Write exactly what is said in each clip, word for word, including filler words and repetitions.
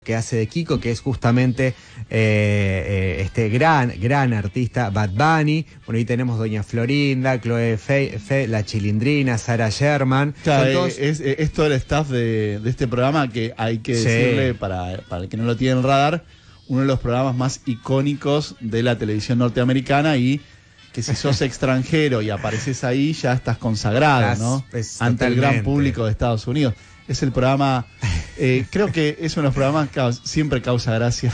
que hace de Kiko, que es justamente eh, eh, este gran, gran artista Bad Bunny. Bueno, ahí tenemos Doña Florinda, Chloe Fe, Fe La Chilindrina, Sarah Sherman. Claro, todos... es, es, es todo el staff de, de este programa que hay que Sí. decirle, para, para el que no lo tiene en radar, uno de los programas más icónicos de la televisión norteamericana, y que si sos extranjero y apareces ahí, ya estás consagrado, Las, ¿no? pues, ante totalmente. el gran público de Estados Unidos. Es el programa, eh, creo que es uno de los programas que siempre causa gracia,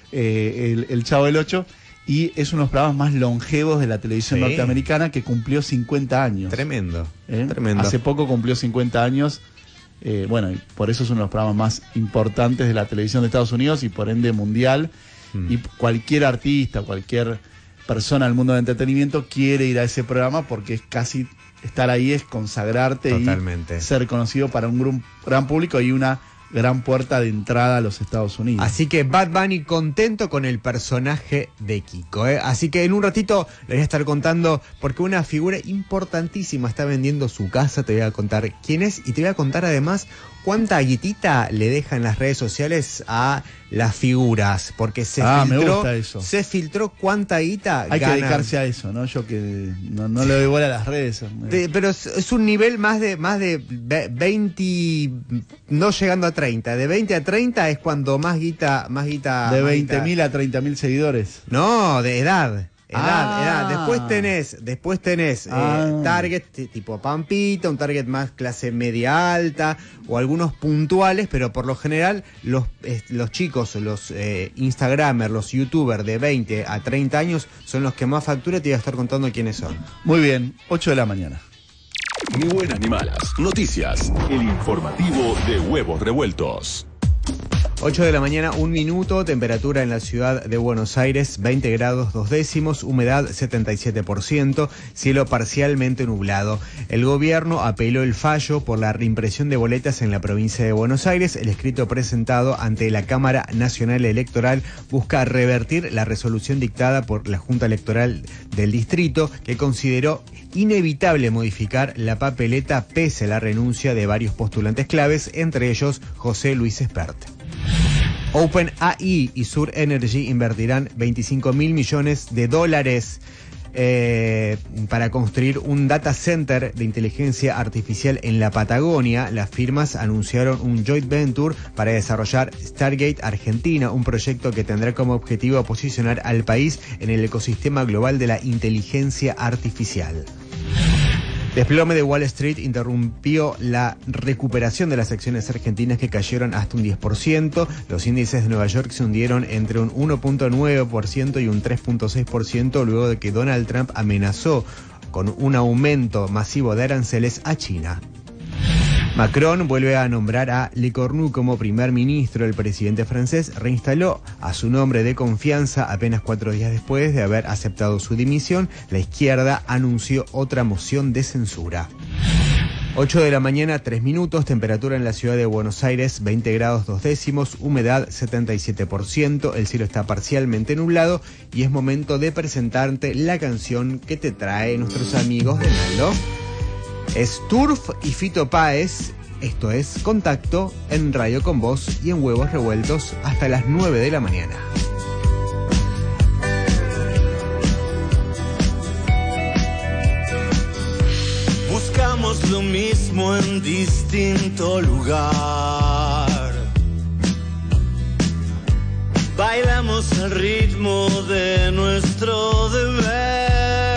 eh, el, el Chavo del Ocho, y es uno de los programas más longevos de la televisión Sí. norteamericana, que cumplió cincuenta años. Tremendo, ¿Eh? tremendo. Hace poco cumplió cincuenta años. Eh, bueno, y por eso es uno de los programas más importantes de la televisión de Estados Unidos y por ende mundial. Mm. Y cualquier artista, cualquier persona del mundo del entretenimiento quiere ir a ese programa, porque es casi, estar ahí es consagrarte. Totalmente. Y ser conocido para un gran, gran público y una gran puerta de entrada a los Estados Unidos. Así que Bad Bunny contento con el personaje de Kiko, ¿eh? Así que en un ratito les voy a estar contando, porque una figura importantísima está vendiendo su casa. Te voy a contar quién es, y te voy a contar además cuánta guitita le deja en las redes sociales a las figuras, porque se ah, filtró, me gusta eso. se filtró cuánta guita hay gana. que dedicarse a eso, ¿no? Yo que no, no le doy bola a las redes. De, pero es, es un nivel más de más de veinte, no llegando a treinta. De veinte a treinta es cuando más guita, más guita. De veinte mil a treinta mil seguidores. No, de edad. Edad, ah. edad. Después tenés, después tenés ah. eh, target tipo Pampita, un target más clase media alta, o algunos puntuales, pero por lo general los, eh, los chicos, los eh, Instagramers, los YouTubers de veinte a treinta años son los que más factura. Te voy a estar contando quiénes son. Muy bien, ocho de la mañana. Ni buenas ni malas. Noticias. El informativo de Huevos Revueltos. ocho de la mañana, un minuto, temperatura en la ciudad de Buenos Aires, veinte grados dos décimos, humedad setenta y siete por ciento, cielo parcialmente nublado. El gobierno apeló el fallo por la reimpresión de boletas en la provincia de Buenos Aires. El escrito presentado ante la Cámara Nacional Electoral busca revertir la resolución dictada por la Junta Electoral del Distrito, que consideró inevitable modificar la papeleta pese a la renuncia de varios postulantes claves, entre ellos José Luis Espert. OpenAI y Sur Energy invertirán veinticinco mil millones de dólares eh, para construir un data center de inteligencia artificial en la Patagonia. Las firmas anunciaron un joint venture para desarrollar Stargate Argentina, un proyecto que tendrá como objetivo posicionar al país en el ecosistema global de la inteligencia artificial. Desplome de Wall Street interrumpió la recuperación de las acciones argentinas, que cayeron hasta un diez por ciento. Los índices de Nueva York se hundieron entre un uno punto nueve por ciento y un tres punto seis por ciento luego de que Donald Trump amenazó con un aumento masivo de aranceles a China. Macron vuelve a nombrar a Le Cornu como primer ministro. El presidente francés reinstaló a su nombre de confianza apenas cuatro días después de haber aceptado su dimisión. La izquierda anunció otra moción de censura. ocho de la mañana, tres minutos, temperatura en la ciudad de Buenos Aires, veinte grados dos décimos, humedad setenta y siete por ciento, el cielo está parcialmente nublado, y es momento de presentarte la canción que te trae nuestros amigos de Nalo. Es Turf y Fito Páez. Esto es Contacto en Radio con Vos y en Huevos Revueltos hasta las nueve de la mañana. Buscamos lo mismo en distinto lugar. Bailamos el ritmo de nuestro deber.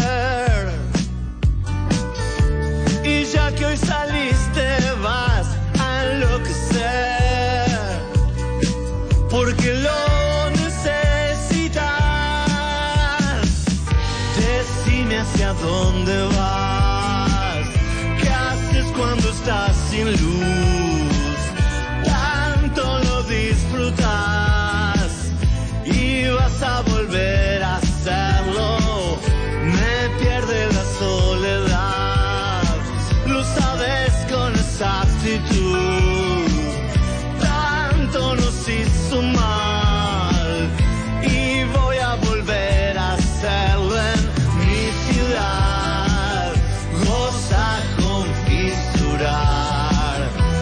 Y ya que hoy saliste, vas a enloquecer, porque lo necesitas. Decime hacia dónde vas, qué haces cuando estás sin luz. Tanto lo disfrutas y vas a volver a hacerlo. Me pierde la soledad. Lo sabes con exactitud, tanto nos hizo mal, y voy a volver a hacerlo en mi ciudad. Goza con fisurar.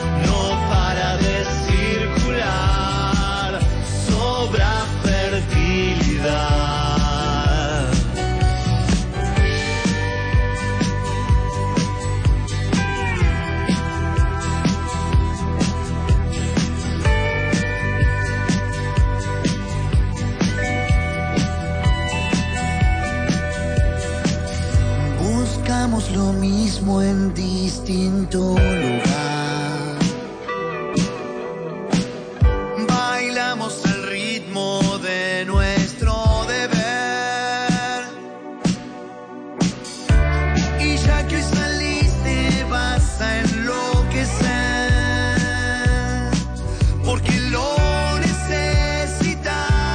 mismo en distinto lugar. Bailamos al ritmo de nuestro deber. Y ya que saliste vas a enloquecer, porque lo necesitas.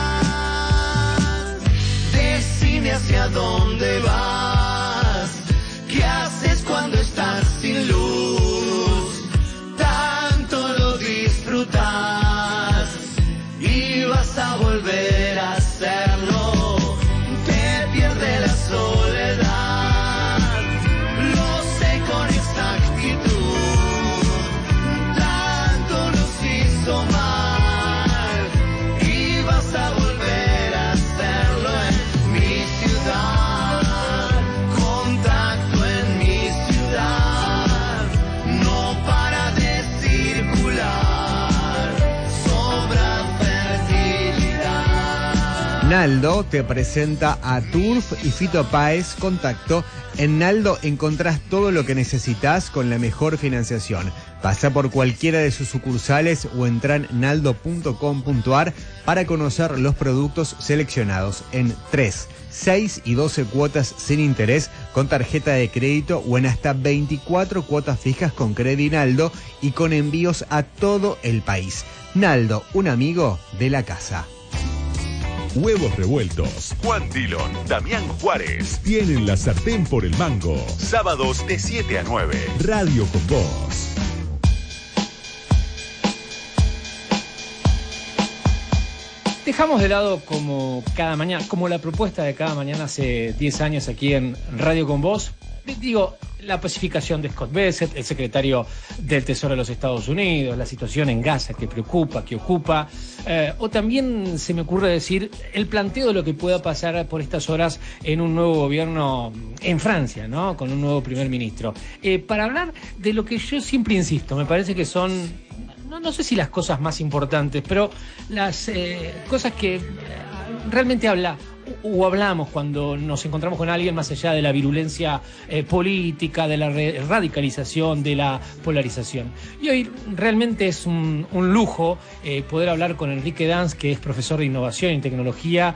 Decime hacia dónde vas, qué haces cuando estás sin luz. Tanto lo disfrutas y vas a volver a hacerlo. Te pierde la soledad, lo sé con exactitud. Tanto nos hizo mal y vas a volver a hacerlo en mi ciudad. Contacto en mi ciudad, no para de circular, sobra fertilidad. Naldo te presenta a Turf y Fito Páez. Contacto. En Naldo encontrás todo lo que necesitas con la mejor financiación. Pasa por cualquiera de sus sucursales o entra en naldo punto com punto ar para conocer los productos seleccionados en tres, seis y doce cuotas sin interés con tarjeta de crédito o en hasta veinticuatro cuotas fijas con Credinaldo y con envíos a todo el país. Naldo, un amigo de la casa. Huevos Revueltos, Juan Dillon, Damián Juárez, tienen la sartén por el mango. Sábados de siete a nueve. Radio con Voz. Dejamos de lado como cada mañana, como la propuesta de cada mañana hace diez años aquí en Radio con Voz. Digo, la pacificación de Scott Bessent, el secretario del Tesoro de los Estados Unidos, la situación en Gaza que preocupa, que ocupa, eh, o también se me ocurre decir el planteo de lo que pueda pasar por estas horas en un nuevo gobierno en Francia, ¿no? Con un nuevo primer ministro. Eh, para hablar de lo que yo siempre insisto, me parece que son, no, no sé si las cosas más importantes, pero las eh, cosas que realmente habla o hablamos cuando nos encontramos con alguien más allá de la virulencia eh, política, de la re- radicalización, de la polarización. Y hoy realmente es un, un lujo eh, poder hablar con Enrique Dans, que es profesor de innovación y tecnología,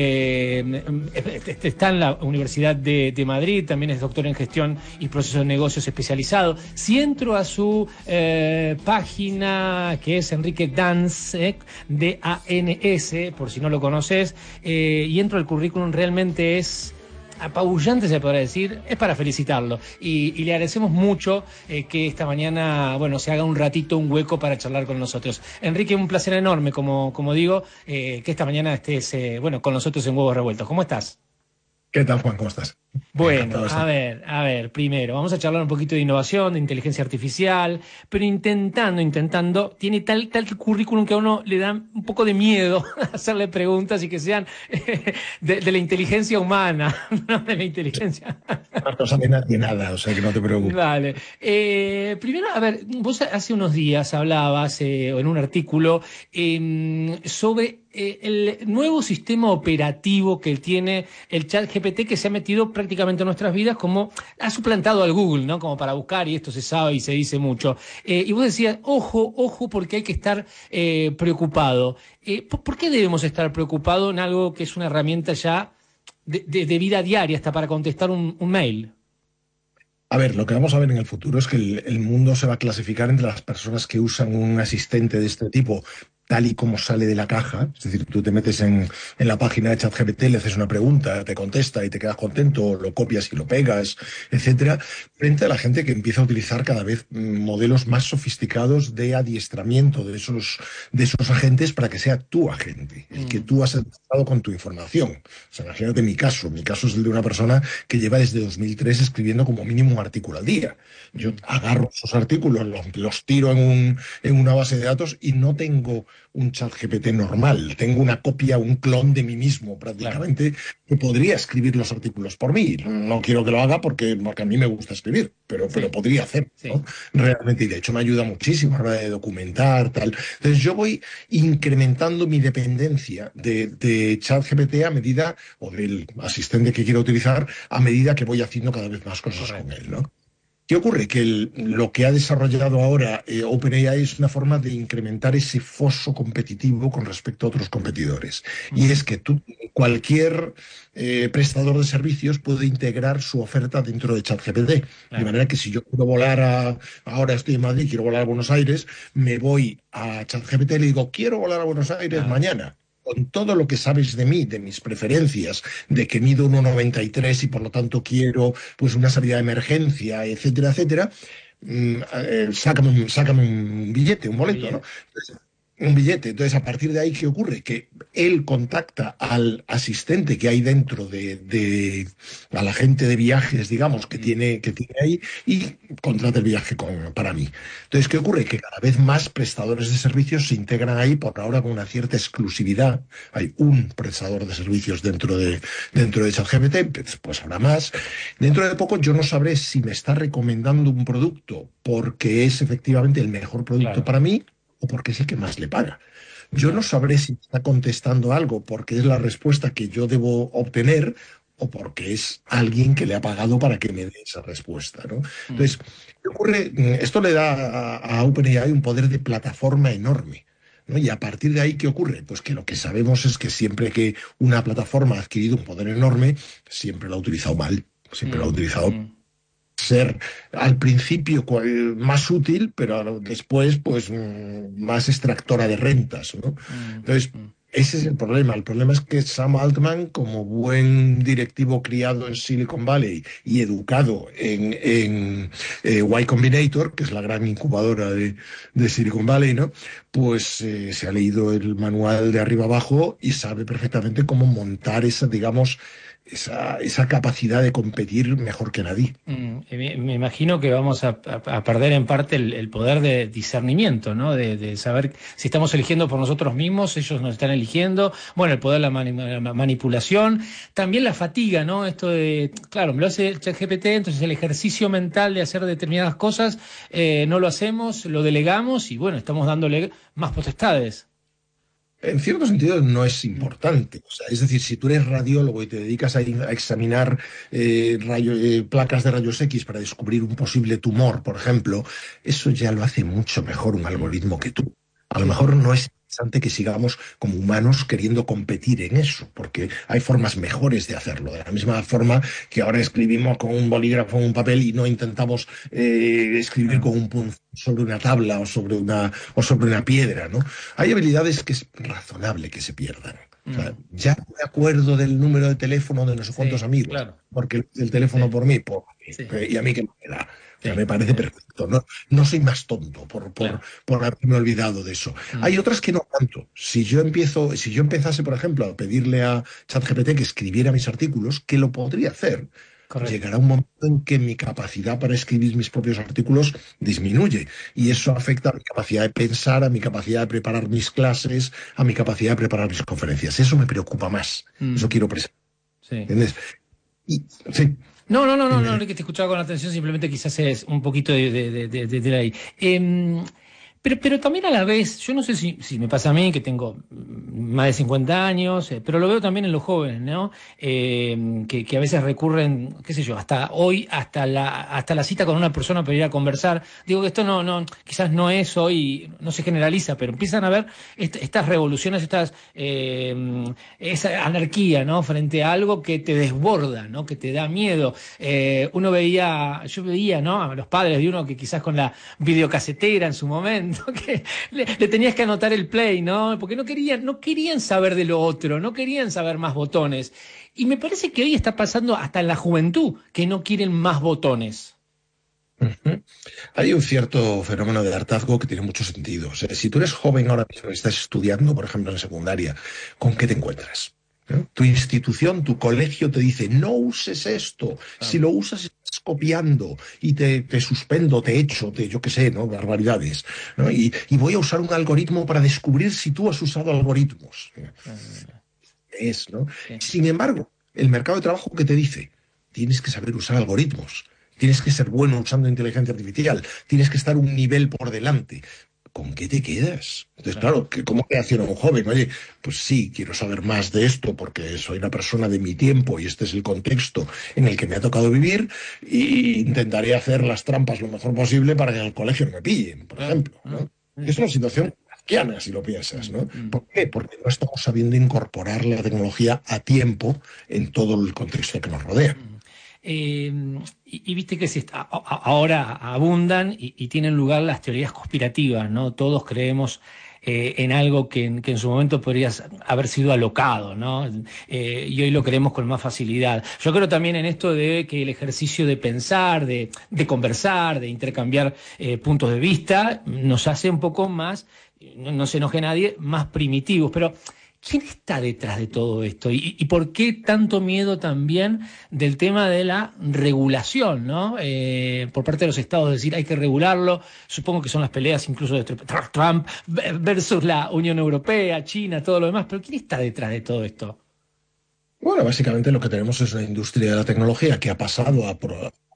eh, está en la Universidad de, de Madrid, también es doctor en gestión y procesos de negocios especializado. Si entro a su eh, página, que es Enrique Dans, eh, D A N S, por si no lo conoces, eh, y entro al currículum, realmente es apabullante, se podrá decir, es para felicitarlo y, y le agradecemos mucho eh, que esta mañana, bueno, se haga un ratito, un hueco para charlar con nosotros. Enrique, un placer enorme, como, como digo, eh, que esta mañana estés, eh, bueno, con nosotros en Huevos Revueltos. ¿Cómo estás? ¿Qué tal, Juan? ¿Cómo estás? Bueno, a ver, a ver, primero, vamos a charlar un poquito de innovación, de inteligencia artificial, pero intentando, intentando, tiene tal, tal currículum que a uno le da un poco de miedo hacerle preguntas y que sean eh, de, de la inteligencia humana, no de la inteligencia. No sabe nadie nada, o sea que no te preocupes. Vale. Eh, primero, a ver, vos hace unos días hablabas eh, en un artículo eh, sobre eh, el nuevo sistema operativo que tiene el ChatGPT, que se ha metido prácticamente en nuestras vidas, como ha suplantado al Google, ¿no? Como para buscar, y esto se sabe y se dice mucho. Eh, y vos decías, ojo, ojo, porque hay que estar eh, preocupado. Eh, ¿por, ¿Por qué debemos estar preocupados en algo que es una herramienta ya de, de, de vida diaria, hasta para contestar un, un mail? A ver, lo que vamos a ver en el futuro es que el, el mundo se va a clasificar entre las personas que usan un asistente de este tipo tal y como sale de la caja, es decir, tú te metes en, en la página de ChatGPT, le haces una pregunta, te contesta y te quedas contento, lo copias y lo pegas, etcétera, frente a la gente que empieza a utilizar cada vez modelos más sofisticados de adiestramiento de esos, de esos agentes para que sea tu agente, el que tú has adiestrado con tu información. O sea, imagínate mi caso, mi caso es el de una persona que lleva desde dos mil tres escribiendo como mínimo un artículo al día. Yo agarro esos artículos, los, los tiro en, un, en una base de datos y no tengo un ChatGPT normal, tengo una copia, un clon de mí mismo prácticamente, claro, que podría escribir los artículos por mí. No quiero que lo haga porque, porque a mí me gusta escribir, pero, sí. pero podría hacer, sí. ¿no? Realmente, y de hecho me ayuda muchísimo a la hora de documentar, tal. Entonces yo voy incrementando mi dependencia de, de ChatGPT a medida, o del asistente que quiero utilizar, a medida que voy haciendo cada vez más cosas Correcto. Con él, ¿no? ¿Qué ocurre? Que el, lo que ha desarrollado ahora eh, OpenAI es una forma de incrementar ese foso competitivo con respecto a otros competidores. Uh-huh. Y es que tú, cualquier eh, prestador de servicios puede integrar su oferta dentro de ChatGPT. Claro. De manera que si yo quiero volar a... Ahora estoy en Madrid, quiero volar a Buenos Aires, me voy a ChatGPT y le digo, quiero volar a Buenos Aires claro. mañana. Con todo lo que sabes de mí, de mis preferencias, de que mido uno noventa y tres y por lo tanto quiero pues una salida de emergencia, etcétera, etcétera, mmm, eh, sácame, sácame un billete, un boleto, ¿no? Entonces, un billete. Entonces, a partir de ahí, ¿qué ocurre? Que él contacta al asistente que hay dentro de, de a la gente de viajes, digamos, que tiene, que tiene ahí y contrata el viaje con, para mí. Entonces, ¿qué ocurre? Que cada vez más prestadores de servicios se integran ahí, por ahora con una cierta exclusividad. Hay un prestador de servicios dentro de, dentro de ChatGPT, pues habrá más. Dentro de poco yo no sabré si me está recomendando un producto porque es efectivamente el mejor producto claro. para mí, o porque es el que más le paga. Yo no sabré si está contestando algo porque es la respuesta que yo debo obtener o porque es alguien que le ha pagado para que me dé esa respuesta, ¿no? Entonces, ¿qué ocurre? Esto le da a, a OpenAI un poder de plataforma enorme, ¿no? Y a partir de ahí, ¿qué ocurre? Pues que lo que sabemos es que siempre que una plataforma ha adquirido un poder enorme, siempre lo ha utilizado mal, siempre mm. lo ha utilizado mm. ser al principio más útil, pero después pues más extractora de rentas, ¿no? Entonces, ese es el problema. El problema es que Sam Altman, como buen directivo criado en Silicon Valley y educado en, en eh, Y Combinator, que es la gran incubadora de, de Silicon Valley, ¿no? Pues eh, se ha leído el manual de arriba abajo y sabe perfectamente cómo montar esa, digamos, Esa, esa capacidad de competir mejor que nadie. Mm, me, me imagino que vamos a, a, a perder en parte el, el poder de discernimiento, ¿no? De, de saber si estamos eligiendo por nosotros mismos, ellos nos están eligiendo, bueno, el poder de la, mani la manipulación, también la fatiga, ¿no? Esto de, claro, me lo hace ChatGPT, entonces el ejercicio mental de hacer determinadas cosas eh, no lo hacemos, lo delegamos y bueno, estamos dándole más potestades. En cierto sentido no es importante. O sea, es decir, si tú eres radiólogo y te dedicas a, a examinar eh, rayo, eh, placas de rayos X para descubrir un posible tumor, por ejemplo, eso ya lo hace mucho mejor un algoritmo que tú. A lo mejor no es interesante que sigamos como humanos queriendo competir en eso, porque hay formas mejores de hacerlo. De la misma forma que ahora escribimos con un bolígrafo en un papel y no intentamos eh, escribir con un punzón sobre una tabla o sobre una, o sobre una piedra, ¿no? Hay habilidades que es razonable que se pierdan. O sea, ya me acuerdo del número de teléfono de no sé cuántos sí, amigos, claro. porque el teléfono sí. por mí, por, sí. y a mí que me da. O sea, me parece perfecto. No, no soy más tonto por, por, claro. por haberme olvidado de eso. Mm. Hay otras que no tanto. Si yo empiezo, si yo empezase, por ejemplo, a pedirle a ChatGPT que escribiera mis artículos, que lo podría hacer. Correcto. Llegará un momento en que mi capacidad para escribir mis propios artículos disminuye. Y eso afecta a mi capacidad de pensar, a mi capacidad de preparar mis clases, a mi capacidad de preparar mis conferencias. Eso me preocupa más. Mm. Eso quiero presentar. Sí. ¿Entiendes? Y, sí. No, no, no, no, no, que te escuchaba con atención, simplemente quizás es un poquito de, de, de, de, de ahí. Eh, pero, pero también a la vez, yo no sé si, si me pasa a mí, que tengo más de cincuenta años, eh, pero lo veo también en los jóvenes, ¿no? Eh, que, que a veces recurren, qué sé yo, hasta hoy, hasta la, hasta la cita con una persona para ir a conversar. Digo que esto no, no, quizás no es hoy, no se generaliza, pero empiezan a ver est estas revoluciones, estas, eh, esa anarquía, ¿no? Frente a algo que te desborda, ¿no? Que te da miedo. Eh, uno veía, yo veía, ¿no? A los padres de uno que quizás con la videocasetera en su momento, que le, le tenías que anotar el play, ¿no? Porque no querían, no querían saber de lo otro, no querían saber más botones. Y me parece que hoy está pasando hasta en la juventud, que no quieren más botones. Uh-huh. Hay un cierto fenómeno de hartazgo que tiene mucho sentido. O sea, si tú eres joven ahora mismo y estás estudiando, por ejemplo, en secundaria, ¿con qué te encuentras? ¿Eh? Tu institución, tu colegio te dice, no uses esto. Ah. Si lo usas, estás copiando y te, te suspendo, te echo, te, yo qué sé, ¿no? Barbaridades, ¿no? Y, y voy a usar un algoritmo para descubrir si tú has usado algoritmos. Ah. Es, ¿no? Sí. Sin embargo, el mercado de trabajo, ¿qué te dice? Tienes que saber usar algoritmos. Tienes que ser bueno usando inteligencia artificial. Tienes que estar un nivel por delante. ¿con qué te quedas? Entonces, claro, ¿cómo reacciona un joven? Oye, pues sí, quiero saber más de esto porque soy una persona de mi tiempo y este es el contexto en el que me ha tocado vivir, y intentaré hacer las trampas lo mejor posible para que en el colegio no me pillen, por ejemplo, ¿no? Es una situación kafkiana, si lo piensas, ¿no? ¿Por qué? Porque no estamos sabiendo incorporar la tecnología a tiempo en todo el contexto que nos rodea. Eh, y, y viste que se está, a, a, ahora abundan y, y tienen lugar las teorías conspirativas, ¿no? Todos creemos eh, en algo que en, que en su momento podría haber sido alocado, ¿no? Eh, y hoy lo creemos con más facilidad. Yo creo también en esto de que el ejercicio de pensar, de, de conversar, de intercambiar eh, puntos de vista, nos hace un poco más, no, no se enoje nadie, más primitivos. Pero ¿quién está detrás de todo esto? ¿Y, y por qué tanto miedo también del tema de la regulación, ¿no? Eh, por parte de los estados, es decir, hay que regularlo. Supongo que son las peleas incluso de Trump versus la Unión Europea, China, todo lo demás. Pero ¿quién está detrás de todo esto? Bueno, básicamente lo que tenemos es una industria de la tecnología que ha pasado a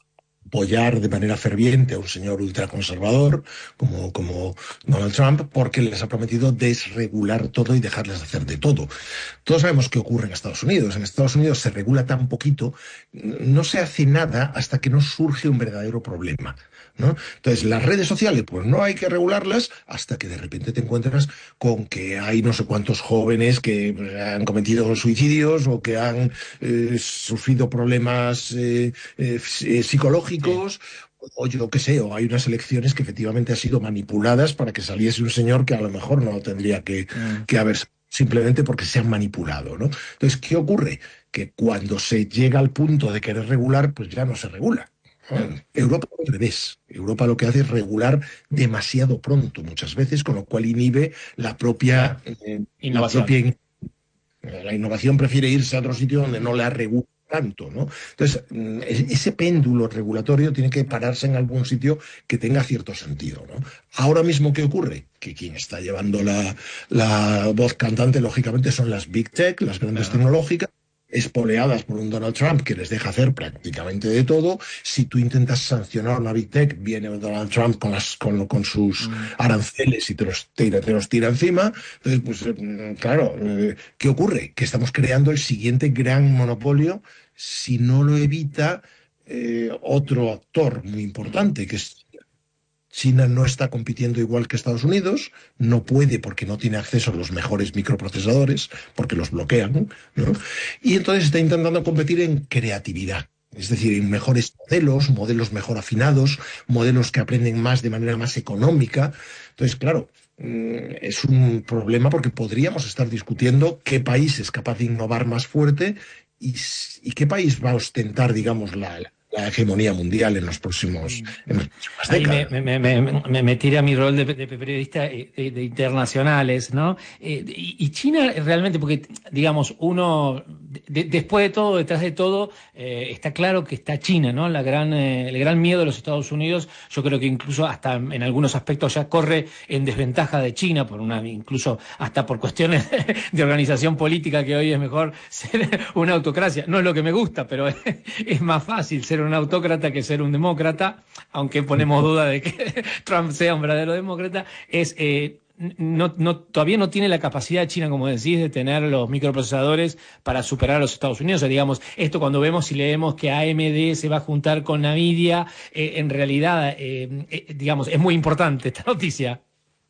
apoyar de manera ferviente a un señor ultraconservador como, como Donald Trump, porque les ha prometido desregular todo y dejarles hacer de todo. Todos sabemos qué ocurre en Estados Unidos. En Estados Unidos se regula tan poquito, no se hace nada hasta que no surge un verdadero problema, ¿no? Entonces, las redes sociales, pues no hay que regularlas hasta que de repente te encuentras con que hay no sé cuántos jóvenes que han cometido suicidios o que han eh, sufrido problemas eh, eh, psicológicos. Sí. O yo qué sé, o hay unas elecciones que efectivamente han sido manipuladas para que saliese un señor que a lo mejor no tendría que, mm. que haber, simplemente porque se han manipulado, ¿no? Entonces, ¿qué ocurre? Que cuando se llega al punto de querer regular, pues ya no se regula. Europa al revés. Europa lo que hace es regular demasiado pronto muchas veces, con lo cual inhibe la propia eh, innovación. La, propia, la innovación prefiere irse a otro sitio donde no la regula tanto, ¿no? Entonces, ese péndulo regulatorio tiene que pararse en algún sitio que tenga cierto sentido, ¿no? Ahora mismo, ¿qué ocurre? Que quien está llevando la, la voz cantante, lógicamente, son las Big Tech, las grandes claro. tecnológicas, espoleadas por un Donald Trump que les deja hacer prácticamente de todo. Si tú intentas sancionar una Big Tech, viene Donald Trump con, las, con, con sus mm. aranceles y te los, tira, te los tira encima. Entonces, pues claro, ¿qué ocurre? Que estamos creando el siguiente gran monopolio si no lo evita eh, otro actor muy importante, que es China. No está compitiendo igual que Estados Unidos, no puede porque no tiene acceso a los mejores microprocesadores, porque los bloquean, ¿no? Y entonces está intentando competir en creatividad, es decir, en mejores modelos, modelos mejor afinados, modelos que aprenden más de manera más económica. Entonces, claro, es un problema porque podríamos estar discutiendo qué país es capaz de innovar más fuerte y, y qué país va a ostentar, digamos, la... la hegemonía mundial en los próximos, en las próximas décadas. Me, me, me, me, me tiré a mi rol de, de periodista de, de internacionales, ¿no? Eh, y, y China realmente, porque, digamos, uno, de, después de todo, detrás de todo, eh, está claro que está China, ¿no? La gran, eh, el gran miedo de los Estados Unidos, yo creo que incluso hasta en algunos aspectos ya corre en desventaja de China, por una, incluso hasta por cuestiones de organización política, que hoy es mejor ser una autocracia. No es lo que me gusta, pero es, es más fácil ser un autócrata que ser un demócrata, aunque ponemos duda de que Trump sea un verdadero demócrata. Es eh, no, no, todavía no tiene la capacidad China, como decís, de tener los microprocesadores para superar a los Estados Unidos. O sea, digamos, esto cuando vemos y leemos que A M D se va a juntar con Nvidia, eh, en realidad, eh, eh, digamos, es muy importante esta noticia.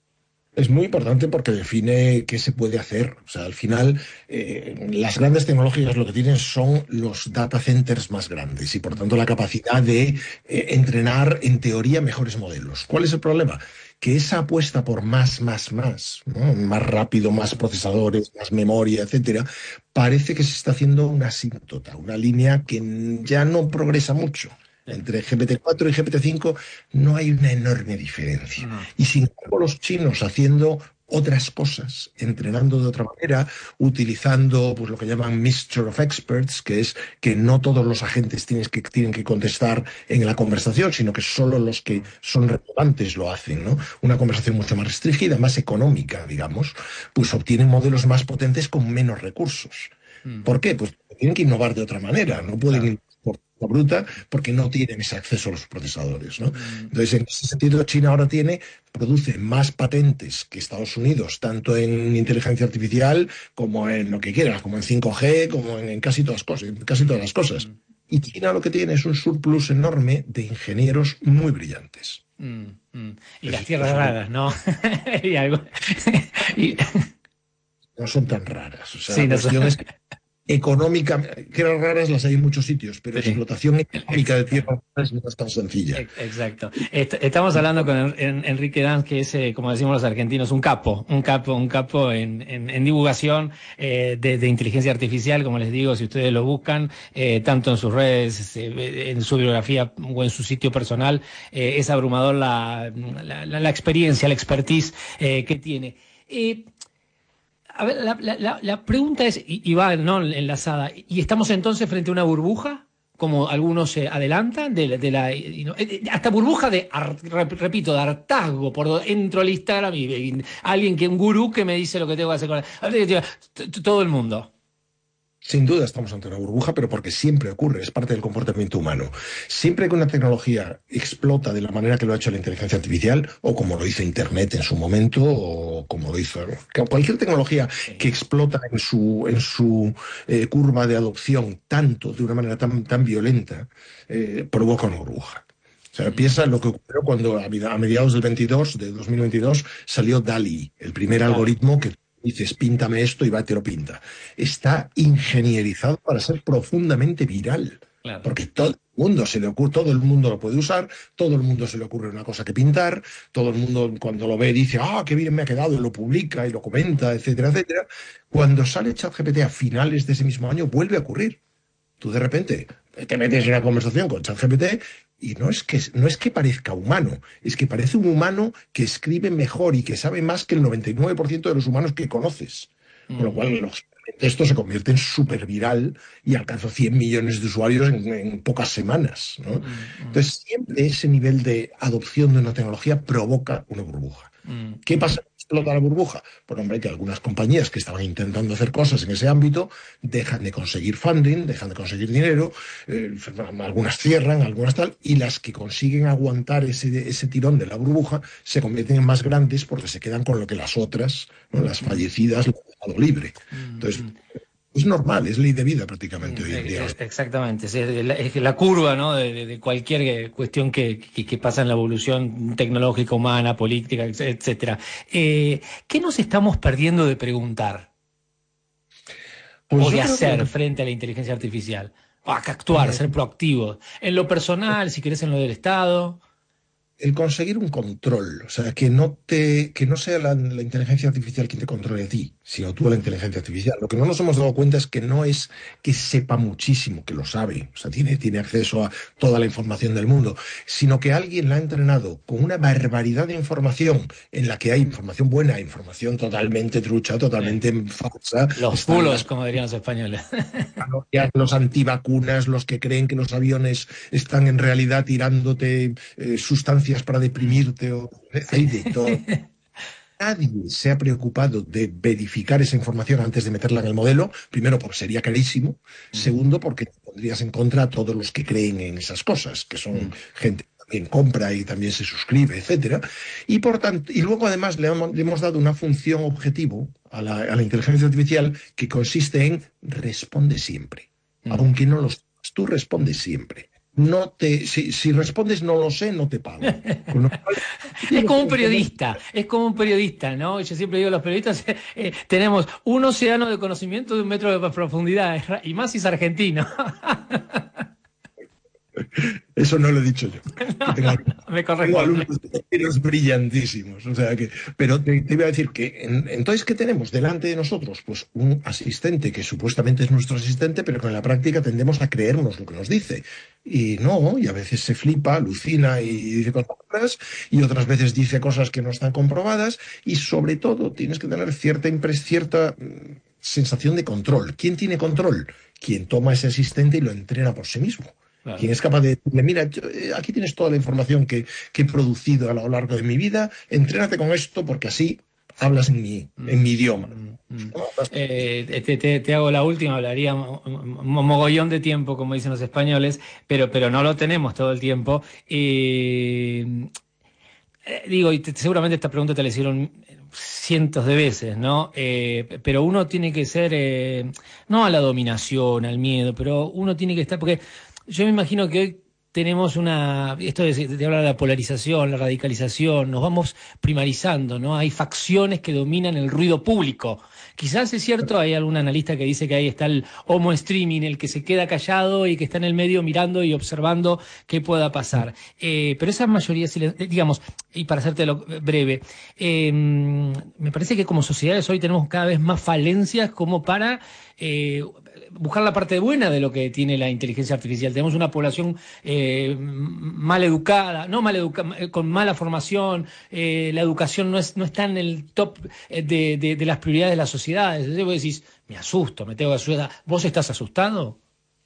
Es muy importante porque define qué se puede hacer. O sea, al final, eh, las grandes tecnologías lo que tienen son los data centers más grandes y, por tanto, la capacidad de eh, entrenar, en teoría, mejores modelos. ¿Cuál es el problema? Que esa apuesta por más, más, más, ¿no? Más rápido, más procesadores, más memoria, etcétera, parece que se está haciendo una asíntota, una línea que ya no progresa mucho. Entre G P T cuatro y G P T cinco no hay una enorme diferencia. No. Y sin embargo los chinos haciendo otras cosas, entrenando de otra manera, utilizando pues lo que llaman mixture of experts, que es que no todos los agentes tienen que, tienen que contestar en la conversación, sino que solo los que son relevantes lo hacen, ¿no? Una conversación mucho más restringida, más económica, digamos, pues obtienen modelos más potentes con menos recursos. Mm. ¿Por qué? Pues tienen que innovar de otra manera, no pueden... Claro. por la bruta, porque no tienen ese acceso a los procesadores, ¿no? Entonces, en ese sentido, China ahora tiene, produce más patentes que Estados Unidos, tanto en inteligencia artificial como en lo que quieras, como en cinco G, como en, en casi todas cosas, en casi todas las cosas. Y China lo que tiene es un surplus enorme de ingenieros muy brillantes. Mm, mm. Y las tierras raras, ¿no? y algo... y... No son tan raras. O sea, sí, la no cuestión son... es que económica, que eran raras las hay en muchos sitios, pero sí. explotación económica de tierras raras no es tan sencilla. Exacto. Estamos hablando con Enrique Dans, que es, como decimos los argentinos, un capo, un capo, un capo en, en, en divulgación eh, de, de inteligencia artificial, como les digo, si ustedes lo buscan, eh, tanto en sus redes, eh, en su biografía o en su sitio personal, eh, es abrumador la, la, la, la experiencia, la expertise eh, que tiene. Eh, A ver, la, la, la pregunta es, y, y va no enlazada, ¿y estamos entonces frente a una burbuja? Como algunos se adelantan, de, de la, y no, hasta burbuja de, repito, de hartazgo, por entro al Instagram y, y alguien que, un gurú que me dice lo que tengo que hacer con la, todo el mundo. Sin duda estamos ante una burbuja, pero porque siempre ocurre, es parte del comportamiento humano. Siempre que una tecnología explota de la manera que lo ha hecho la inteligencia artificial, o como lo hizo Internet en su momento, o como lo hizo cualquier tecnología que explota en su, en su eh, curva de adopción tanto, de una manera tan, tan violenta, eh, provoca una burbuja. O sea, piensa en lo que ocurrió cuando a mediados del veintidós, de dos mil veintidós, salió DALL-E, el primer claro. algoritmo que dices, píntame esto y va, te lo pinta. Está ingenierizado para ser profundamente viral. Claro. Porque todo el mundo se le ocurre, todo el mundo lo puede usar, todo el mundo se le ocurre una cosa que pintar, todo el mundo cuando lo ve dice, ah, qué bien me ha quedado, y lo publica y lo comenta, etcétera, etcétera. Cuando sale ChatGPT a finales de ese mismo año, vuelve a ocurrir. Tú de repente te metes en una conversación con ChatGPT y no es que no es que parezca humano, es que parece un humano que escribe mejor y que sabe más que el noventa y nueve por ciento de los humanos que conoces. Mm. Con lo cual, los, esto se convierte en súper viral y alcanza cien millones de usuarios en, en pocas semanas, ¿no? Mm. Entonces, siempre ese nivel de adopción de una tecnología provoca una burbuja. Mm. ¿Qué pasa? ¿Explota la burbuja? Pues hombre, que algunas compañías que estaban intentando hacer cosas en ese ámbito dejan de conseguir funding, dejan de conseguir dinero, eh, algunas cierran, algunas tal, y las que consiguen aguantar ese, ese tirón de la burbuja se convierten en más grandes porque se quedan con lo que las otras, ¿no? Las fallecidas, lo han dejado libre. Entonces, es normal, es ley de vida prácticamente hoy en día. Exactamente, es la, es la curva, ¿no? de, de cualquier cuestión que, que, que pasa en la evolución tecnológica, humana, política, etcétera. Eh, ¿Qué nos estamos perdiendo de preguntar? Pues o de hacer que... frente a la inteligencia artificial? O a actuar, eh... ser proactivos. En lo personal, si querés en lo del Estado... El conseguir un control, o sea, que no te, que no sea la, la inteligencia artificial quien te controle a ti, sino tú a la inteligencia artificial. Lo que no nos hemos dado cuenta es que no es que sepa muchísimo, que lo sabe, o sea, tiene, tiene acceso a toda la información del mundo, sino que alguien la ha entrenado con una barbaridad de información en la que hay información buena, información totalmente trucha, totalmente sí. falsa. Los pulos, las... como dirían los españoles. Los antivacunas, los que creen que los aviones están en realidad tirándote eh, sustancias para deprimirte, o hay de todo. Nadie se ha preocupado de verificar esa información antes de meterla en el modelo, primero porque sería carísimo, mm. segundo porque pondrías en contra a todos los que creen en esas cosas, que son mm. gente que también compra y también se suscribe, etcétera. Y por tanto, y luego además le hemos, le hemos dado una función objetivo a la, a la inteligencia artificial que consiste en responde siempre, mm. aunque no lo sepas, tú respondes siempre. No te, si, si respondes no lo sé, no te pago. Es como un periodista, es como un periodista, ¿no? Yo siempre digo, los periodistas eh, tenemos un océano de conocimiento de un metro de profundidad, y más si es argentino. Eso no lo he dicho yo. No, tengo, no, me tengo alumnos brillantísimos. O sea que, pero te, te iba a decir que en, entonces, ¿qué tenemos delante de nosotros? Pues un asistente que supuestamente es nuestro asistente, pero que en la práctica tendemos a creernos lo que nos dice. Y no, y a veces se flipa, alucina y dice cosas, y otras veces dice cosas que no están comprobadas, y sobre todo tienes que tener cierta, impres, cierta sensación de control. ¿Quién tiene control? Quien toma ese asistente y lo entrena por sí mismo. Claro. Quien es capaz de decirle, mira, yo, eh, aquí tienes toda la información que, que he producido a lo largo de mi vida, entrénate con esto porque así hablas en mi, en mi idioma. Eh, te, te, te hago la última, hablaría un mogollón de tiempo, como dicen los españoles, pero, pero no lo tenemos todo el tiempo. Y eh, digo, y te, seguramente esta pregunta te la hicieron cientos de veces, ¿no? Eh, pero uno tiene que ser, eh, no a la dominación, al miedo, pero uno tiene que estar, porque yo me imagino que hoy tenemos una, esto de, de hablar de la polarización, la radicalización, nos vamos primarizando, ¿no? Hay facciones que dominan el ruido público. Quizás es cierto, hay algún analista que dice que ahí está el homo streaming, el que se queda callado y que está en el medio mirando y observando qué pueda pasar. Eh, pero esa mayoría, digamos, y para hacértelo breve, eh, me parece que como sociedades hoy tenemos cada vez más falencias como para eh, buscar la parte buena de lo que tiene la inteligencia artificial. Tenemos una población eh, mal educada, no mal educada, con mala formación, eh, la educación no es no está en el top de, de, de las prioridades de la sociedad. Entonces vos decís, me asusto, me tengo que asustar. ¿Vos estás asustado?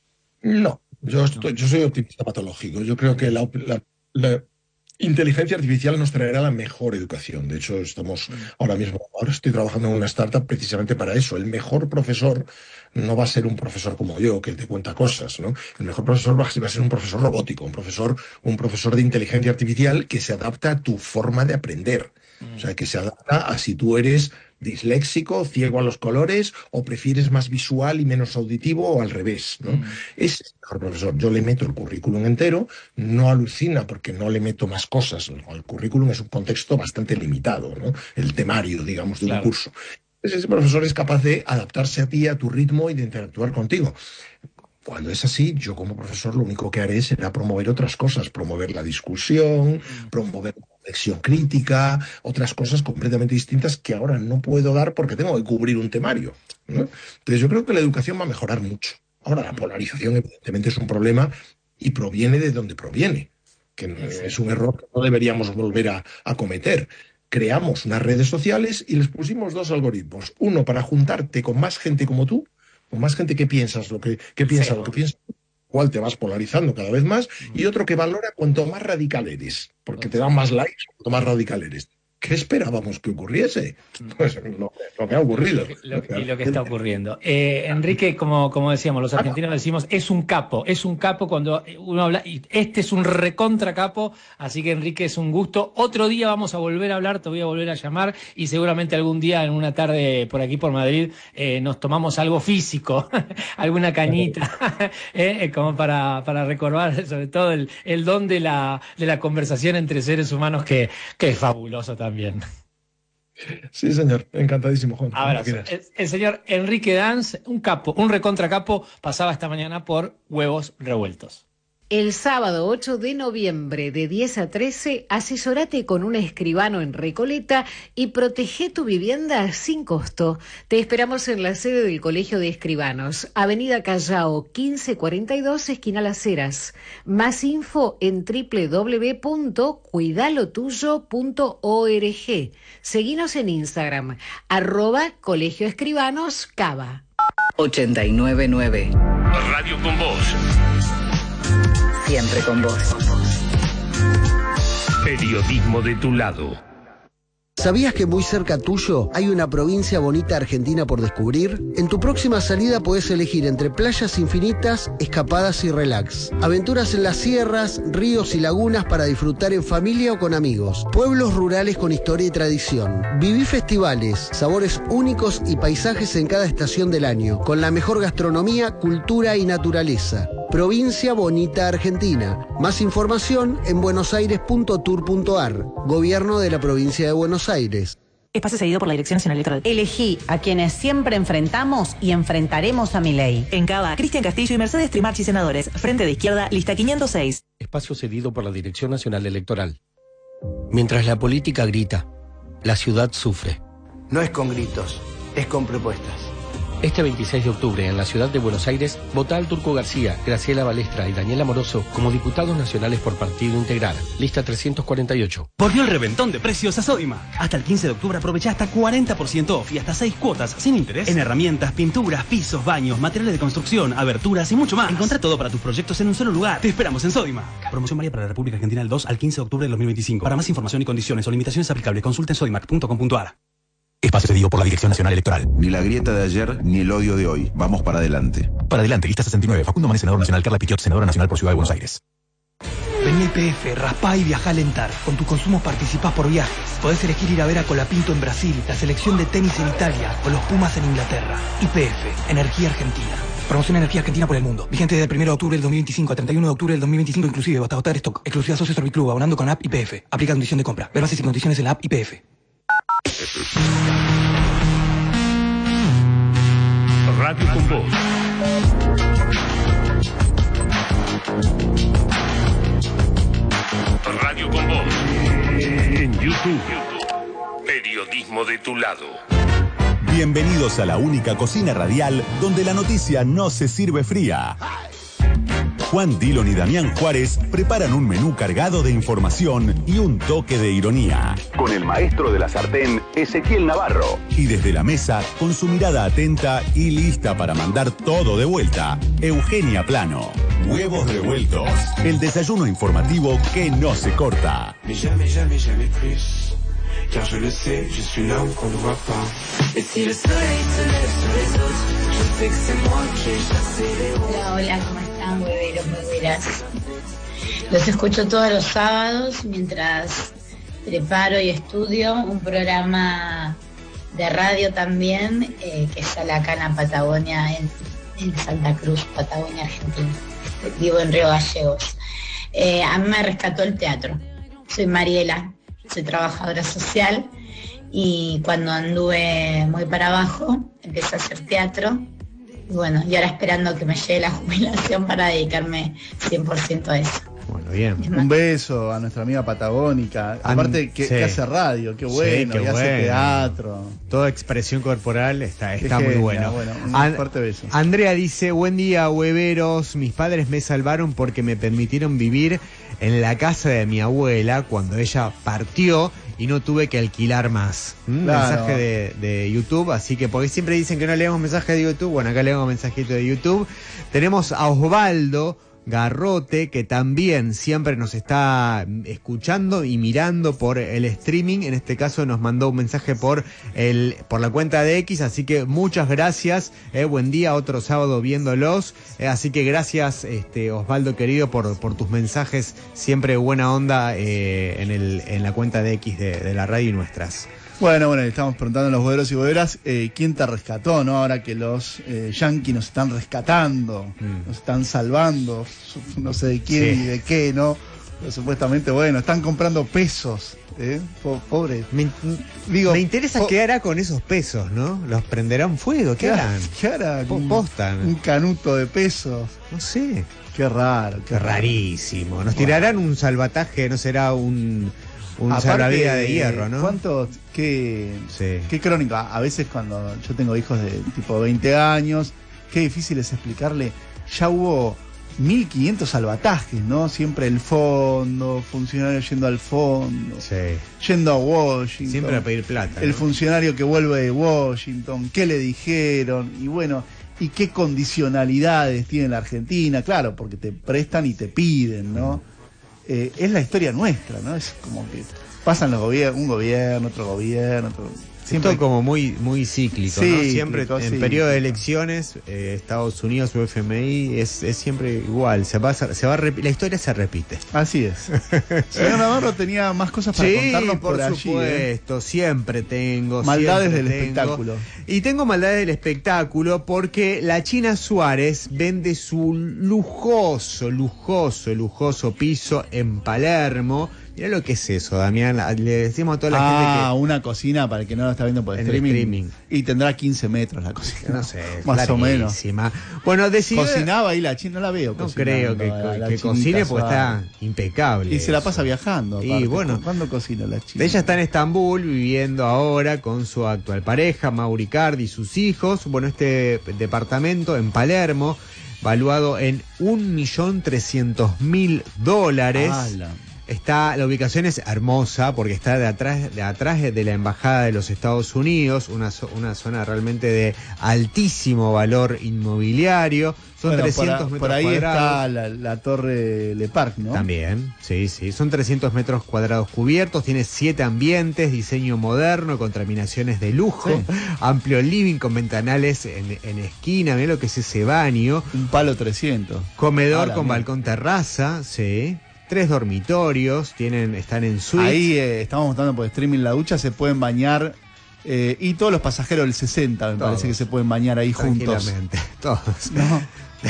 No, yo, estoy, yo soy optimista patológico. Yo creo que la, la, la inteligencia artificial nos traerá la mejor educación. De hecho, estamos ahora mismo, ahora estoy trabajando en una startup precisamente para eso. El mejor profesor no va a ser un profesor como yo, que te cuenta cosas, ¿no? El mejor profesor va a ser un profesor robótico, un profesor, un profesor de inteligencia artificial que se adapta a tu forma de aprender. O sea, que se adapta a si tú eres disléxico, ciego a los colores, o prefieres más visual y menos auditivo, o al revés, ¿no? Mm. Ese es el mejor profesor. Yo le meto el currículum entero, no alucina porque no le meto más cosas. ¿No? El currículum es un contexto bastante limitado, ¿no? El temario, digamos, de claro. un curso. Entonces, ese profesor es capaz de adaptarse a ti, a tu ritmo y de interactuar contigo. Cuando es así, yo como profesor lo único que haré será promover otras cosas, promover la discusión, mm. promover la reflexión crítica, otras cosas completamente distintas que ahora no puedo dar porque tengo que cubrir un temario, ¿no? Entonces yo creo que la educación va a mejorar mucho. Ahora, la polarización evidentemente es un problema y proviene de donde proviene, que es un error que no deberíamos volver a, a cometer. Creamos unas redes sociales y les pusimos dos algoritmos. Uno para juntarte con más gente como tú, con más gente que piensas lo que, que piensa sí. lo que piensas, cual te vas polarizando cada vez más, y otro que valora cuanto más radical eres, porque te dan más likes cuanto más radical eres. ¿Qué esperábamos que ocurriese? Pues lo, lo que ha ocurrido. Lo, lo, y lo que está ocurriendo. Eh, Enrique, como, como decíamos, los argentinos decimos, es un capo, es un capo cuando uno habla, y este es un recontra capo, así que Enrique, es un gusto. Otro día vamos a volver a hablar, te voy a volver a llamar, y seguramente algún día en una tarde por aquí por Madrid eh, nos tomamos algo físico, alguna cañita, eh, como para, para recordar sobre todo el, el don de la, de la conversación entre seres humanos, que, que es fabuloso también. Bien. Sí, señor, encantadísimo, Juan. Abrazo. El, el señor Enrique Dans, un capo, un recontra capo, pasaba esta mañana por Huevos Revueltos. El sábado ocho de noviembre de diez a trece, asesorate con un escribano en Recoleta y protege tu vivienda sin costo. Te esperamos en la sede del Colegio de Escribanos, Avenida Callao quince cuarenta y dos, esquina Las Heras. Más info en doble u doble u doble u punto cuidalo tuyo punto org. Seguinos en Instagram, arroba Colegio Escribanos Cava. ochenta y nueve nueve. Radio con Vos. Siempre con vos. Periodismo de tu lado. ¿Sabías que muy cerca tuyo hay una provincia bonita argentina por descubrir? En tu próxima salida podés elegir entre playas infinitas, escapadas y relax. Aventuras en las sierras, ríos y lagunas para disfrutar en familia o con amigos. Pueblos rurales con historia y tradición. Viví festivales, sabores únicos y paisajes en cada estación del año, con la mejor gastronomía, cultura y naturaleza. Provincia Bonita Argentina. Más información en buenosaires punto tour punto ar. Gobierno de la Provincia de Buenos Aires. Espacio cedido por la Dirección Nacional Electoral. Elegí a quienes siempre enfrentamos y enfrentaremos a Milei. En Cava, Cristian Castillo y Mercedes Trimarchi, senadores. Frente de Izquierda, lista quinientos seis. Espacio cedido por la Dirección Nacional Electoral. Mientras la política grita, la ciudad sufre. No es con gritos, es con propuestas. Este veintiséis de octubre, en la ciudad de Buenos Aires, vota al Turco García, Graciela Balestra y Daniela Moroso como diputados nacionales por partido integral. Lista trescientos cuarenta y ocho. Volvió el reventón de precios a Sodimac. Hasta el quince de octubre aprovecha hasta cuarenta por ciento off y hasta seis cuotas sin interés en herramientas, pinturas, pisos, baños, materiales de construcción, aberturas y mucho más. Encontrá todo para tus proyectos en un solo lugar. Te esperamos en Sodimac. Promoción válida para la República Argentina del dos al quince de octubre de dos mil veinticinco. Para más información y condiciones o limitaciones aplicables, consulta en sodimac punto com punto ar. Espacio cedido por la Dirección Nacional Electoral. Ni la grieta de ayer, ni el odio de hoy. Vamos para adelante. Para adelante, lista sesenta y nueve. Facundo Manes, senador nacional. Carla Pichot, senadora nacional por Ciudad de Buenos Aires. Vení a I P F, raspá y viajá a Alentar. Con tu consumo participás por viajes. Podés elegir ir a ver a Colapinto en Brasil, la selección de tenis en Italia o los Pumas en Inglaterra. I P F, Energía Argentina. Promoción Energía Argentina por el mundo. Vigente desde el primero de octubre del dos mil veinticinco a treinta y uno de octubre del dos mil veinticinco inclusive. Hasta agotar stock. Exclusiva Socio Serviclub, abonando con app I P F. Aplica condición de compra. Ver bases y condiciones en la app I P F. Radio con Voz. Radio con Voz. En YouTube. Periodismo de tu lado. Bienvenidos a la única cocina radial donde la noticia no se sirve fría. Juan Dillon y Damián Juárez preparan un menú cargado de información y un toque de ironía. Con el maestro de la sartén, Ezequiel Navarro. Y desde la mesa, con su mirada atenta y lista para mandar todo de vuelta, Eugenia Plano. Huevos revueltos. El desayuno informativo que no se corta. Jamais, jamais, jamais plus. Car je le sais, je suis l'homme qu'on ne voit pas. Et si le soleil se lève sur les autres, je sais que c'est moi qui ai chassé les roses. Hola, hola, ¿cómo están, hueveros, hueveras? Los escucho todos los sábados mientras preparo y estudio un programa de radio también, eh, que sale acá en la Patagonia, en, en Santa Cruz, Patagonia, Argentina. Vivo en Río Gallegos. Eh, a mí me rescató el teatro. Soy Mariela. Soy trabajadora social y cuando anduve muy para abajo empecé a hacer teatro y bueno, y ahora esperando que me llegue la jubilación para dedicarme cien por ciento a eso. Bueno, bien. Un beso a nuestra amiga patagónica. Aparte que, sí. que hace radio, qué bueno, Sí, qué y hace bueno. teatro. Toda expresión corporal está, está Qué muy genia, bueno. bueno, un An- fuerte beso. Andrea dice, buen día, hueveros. Mis padres me salvaron porque me permitieron vivir en la casa de mi abuela cuando ella partió y no tuve que alquilar más. ¿Mm? Claro. Mensaje de, de YouTube, así que porque siempre dicen que no leemos mensajes de YouTube, bueno, acá leemos mensajitos de YouTube. Tenemos a Osvaldo Garrote, que también siempre nos está escuchando y mirando por el streaming. En este caso nos mandó un mensaje por el por la cuenta de X, así que muchas gracias. Eh, buen día, otro sábado viéndolos. Eh, así que gracias, este Osvaldo querido, por, por tus mensajes. Siempre buena onda eh, en, el, en la cuenta de X de, de la radio y nuestras. Bueno, bueno, le estamos preguntando a los hueveros y hueveras eh, quién te rescató, ¿no? Ahora que los eh, yanquis nos están rescatando, mm. nos están salvando, no sé de quién Sí. ni de qué, ¿no? Pero supuestamente, bueno, están comprando pesos, ¿eh? Po- Pobre. Me, Digo, me interesa po- qué hará con esos pesos, ¿no? ¿Los prenderán fuego? ¿Qué, ¿Qué harán? ¿Qué hará? Po- Un- postan. Un canuto de pesos. No sé. Qué raro. Qué rarísimo. Nos tirarán un salvataje, no será un, un Aparte, salvavidas de hierro, ¿no? ¿Cuántos? Qué, Sí. qué crónica. A veces cuando yo tengo hijos de tipo veinte años, qué difícil es explicarle. Ya hubo mil quinientos salvatajes, ¿no? Siempre el fondo, funcionarios yendo al fondo, Sí. yendo a Washington. Siempre a pedir plata. El ¿no? funcionario que vuelve de Washington, qué le dijeron, y bueno, y qué condicionalidades tiene la Argentina, claro, porque te prestan y te piden, ¿no? Eh, es la historia nuestra, ¿no? Es como que pasan los gobiernos, un gobierno, otro gobierno, otro... Siempre como muy muy cíclico, ¿no? Cíclico, Siempre en cíclico. periodo de elecciones, eh, Estados Unidos o F M I es, es siempre igual, se va, se va a rep- la historia se repite. Así es. Señor Navarro tenía más cosas para Sí, contarnos por, por allí. supuesto, ¿eh? siempre tengo. Maldades siempre del tengo. espectáculo. Y tengo maldades del espectáculo porque la China Suárez vende su lujoso, lujoso, lujoso piso en Palermo. Mirá lo que es eso, Damián. Le decimos a toda la ah, gente que... una cocina para el que no lo está viendo por En el streaming, streaming. Y tendrá quince metros la cocina. No sé, más o menos. clarísima. Bueno, decidió... Cocinaba ahí la China, no la veo. No creo que, la- la que chinita cocine porque Suárez. está impecable. Y se la eso. pasa viajando. Y aparte. bueno. ¿Cuándo cocina la China? Ella está en Estambul viviendo ahora con su actual pareja, Mauri Cardi, y sus hijos. Bueno, este departamento en Palermo, valuado en un millón trescientos mil dólares. Ala. Está, la ubicación es hermosa porque está de atrás, de atrás de la Embajada de los Estados Unidos, una, una zona realmente de altísimo valor inmobiliario. Son bueno, trescientos por, a, metros por ahí cuadrados. está la, la torre Le Parc, ¿no? También, sí, sí. Son trescientos metros cuadrados cubiertos, tiene siete ambientes, diseño moderno, con terminaciones de lujo, sí. Amplio living con ventanales en, en esquina, mirá lo que es ese baño. Un palo trescientos. Comedor ah, con mía. balcón terraza, sí. Tres dormitorios, tienen, están en suite. Ahí eh, estamos mostrando por streaming la ducha, se pueden bañar. Eh, y todos los pasajeros del sesenta me todos. Parece que se pueden bañar ahí juntos. Todos. ¿No?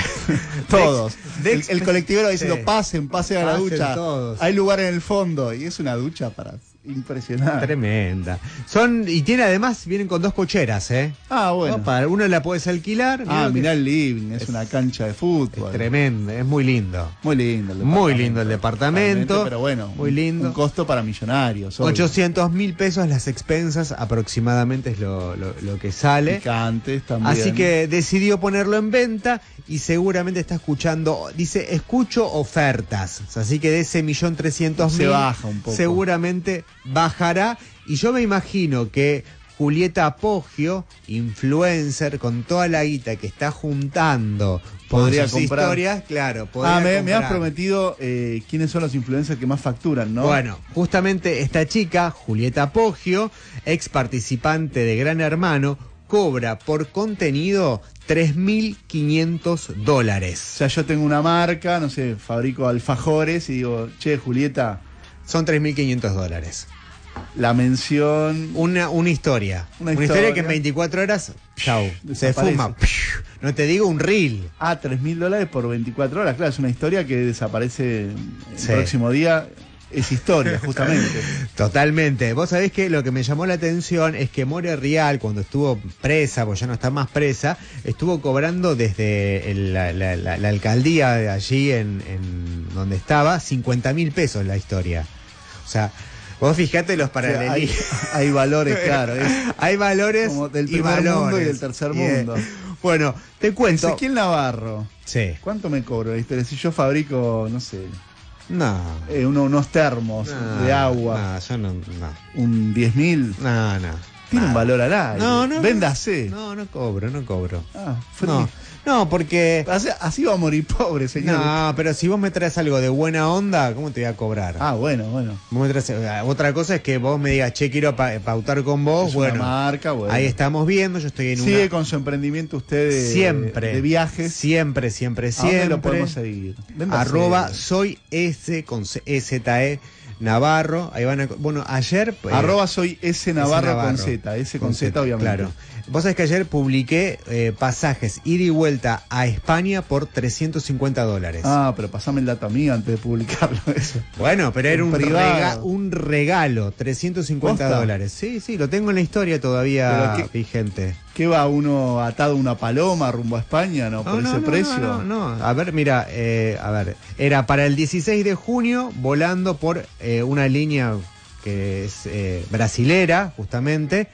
Todos. De, el, el colectivero diciendo sí. pasen, pasen a la pasen ducha. Todos. Hay lugar en el fondo. Y es una ducha para impresionante. Tremenda. Son, y tiene además, vienen con dos cocheras, ¿eh? Ah, bueno. ¿No? Para uno la puedes alquilar. Ah, mirá el living, es, es una cancha de fútbol. Es tremendo, es muy lindo. Muy lindo el Muy lindo el departamento. Pero bueno, muy lindo. Un costo para millonarios. ochocientos mil pesos las expensas aproximadamente es lo, lo, lo que sale. Picantes también. Así que decidió ponerlo en venta y seguramente está escuchando, dice, escucho ofertas. Así que de ese millón trescientos mil se baja un poco. Seguramente bajará. Y yo me imagino que Julieta Apogio, influencer, con toda la guita que está juntando podría sus comprar historias, claro, podría Ah, me, comprar. me has prometido eh, quiénes son los influencers que más facturan, ¿no? Bueno, justamente esta chica, Julieta Apogio, ex participante de Gran Hermano, cobra por contenido tres mil quinientos dólares. O sea, yo tengo una marca, no sé, fabrico alfajores y digo, che, Julieta. Son tres mil quinientos dólares. La mención. Una, una historia. Una, una historia. historia que en veinticuatro horas, chau, se fuma. No te digo un reel. Ah, tres mil dólares por veinticuatro horas. Claro, es una historia que desaparece el sí. próximo día. Es historia, justamente. Totalmente. Vos sabés que lo que me llamó la atención es que More Real, cuando estuvo presa, pues ya no está más presa, estuvo cobrando desde el, la, la, la, la alcaldía de allí en, en donde estaba, cincuenta mil pesos la historia. O sea, vos fijate los paralelismos. O sea, hay, hay valores, claro. Es hay valores como del y primer valores. mundo y del tercer mundo. Yeah. Bueno, te cuento. Ezequiel Navarro. Sí. ¿Cuánto me cobro la historia? Si yo fabrico, no sé... No. Eh, uno, unos termos no, de agua. No, yo no. no. ¿Un diez mil? No, no. Tiene un valor al aire. No, no. Véndase. No, no cobro, no cobro. Ah, no. No, porque... Así, así va a morir pobre, señor. No, pero si vos me traes algo de buena onda, ¿cómo te voy a cobrar? Ah, bueno, bueno. Vos me traes... Otra cosa es que vos me digas, che, quiero pa pautar con vos. Es bueno, una marca, bueno. Ahí estamos viendo, yo estoy en Sigue una... Sigue con su emprendimiento usted de, siempre, de viajes. Siempre, siempre, siempre. ¿A dónde lo podemos seguir? Véndase. Arroba soy S con E Z E Navarro. Ahí van a... Bueno, ayer... Pues, arroba soy S Navarro, S Navarro con Z. S con, con Z, Z, obviamente. Claro. Vos sabés que ayer publiqué eh, pasajes ida y vuelta a España por trescientos cincuenta dólares. Ah, pero pasame el dato a mí antes de publicarlo eso. Bueno, pero era un, rega un regalo, trescientos cincuenta dólares. Sí, sí, lo tengo en la historia todavía qué, vigente. ¿Qué va uno atado a una paloma rumbo a España, no? Por no, ese no, precio. No, no, no. A ver, mira, eh, a ver, era para el dieciséis de junio volando por eh, una línea que es eh, brasilera, justamente.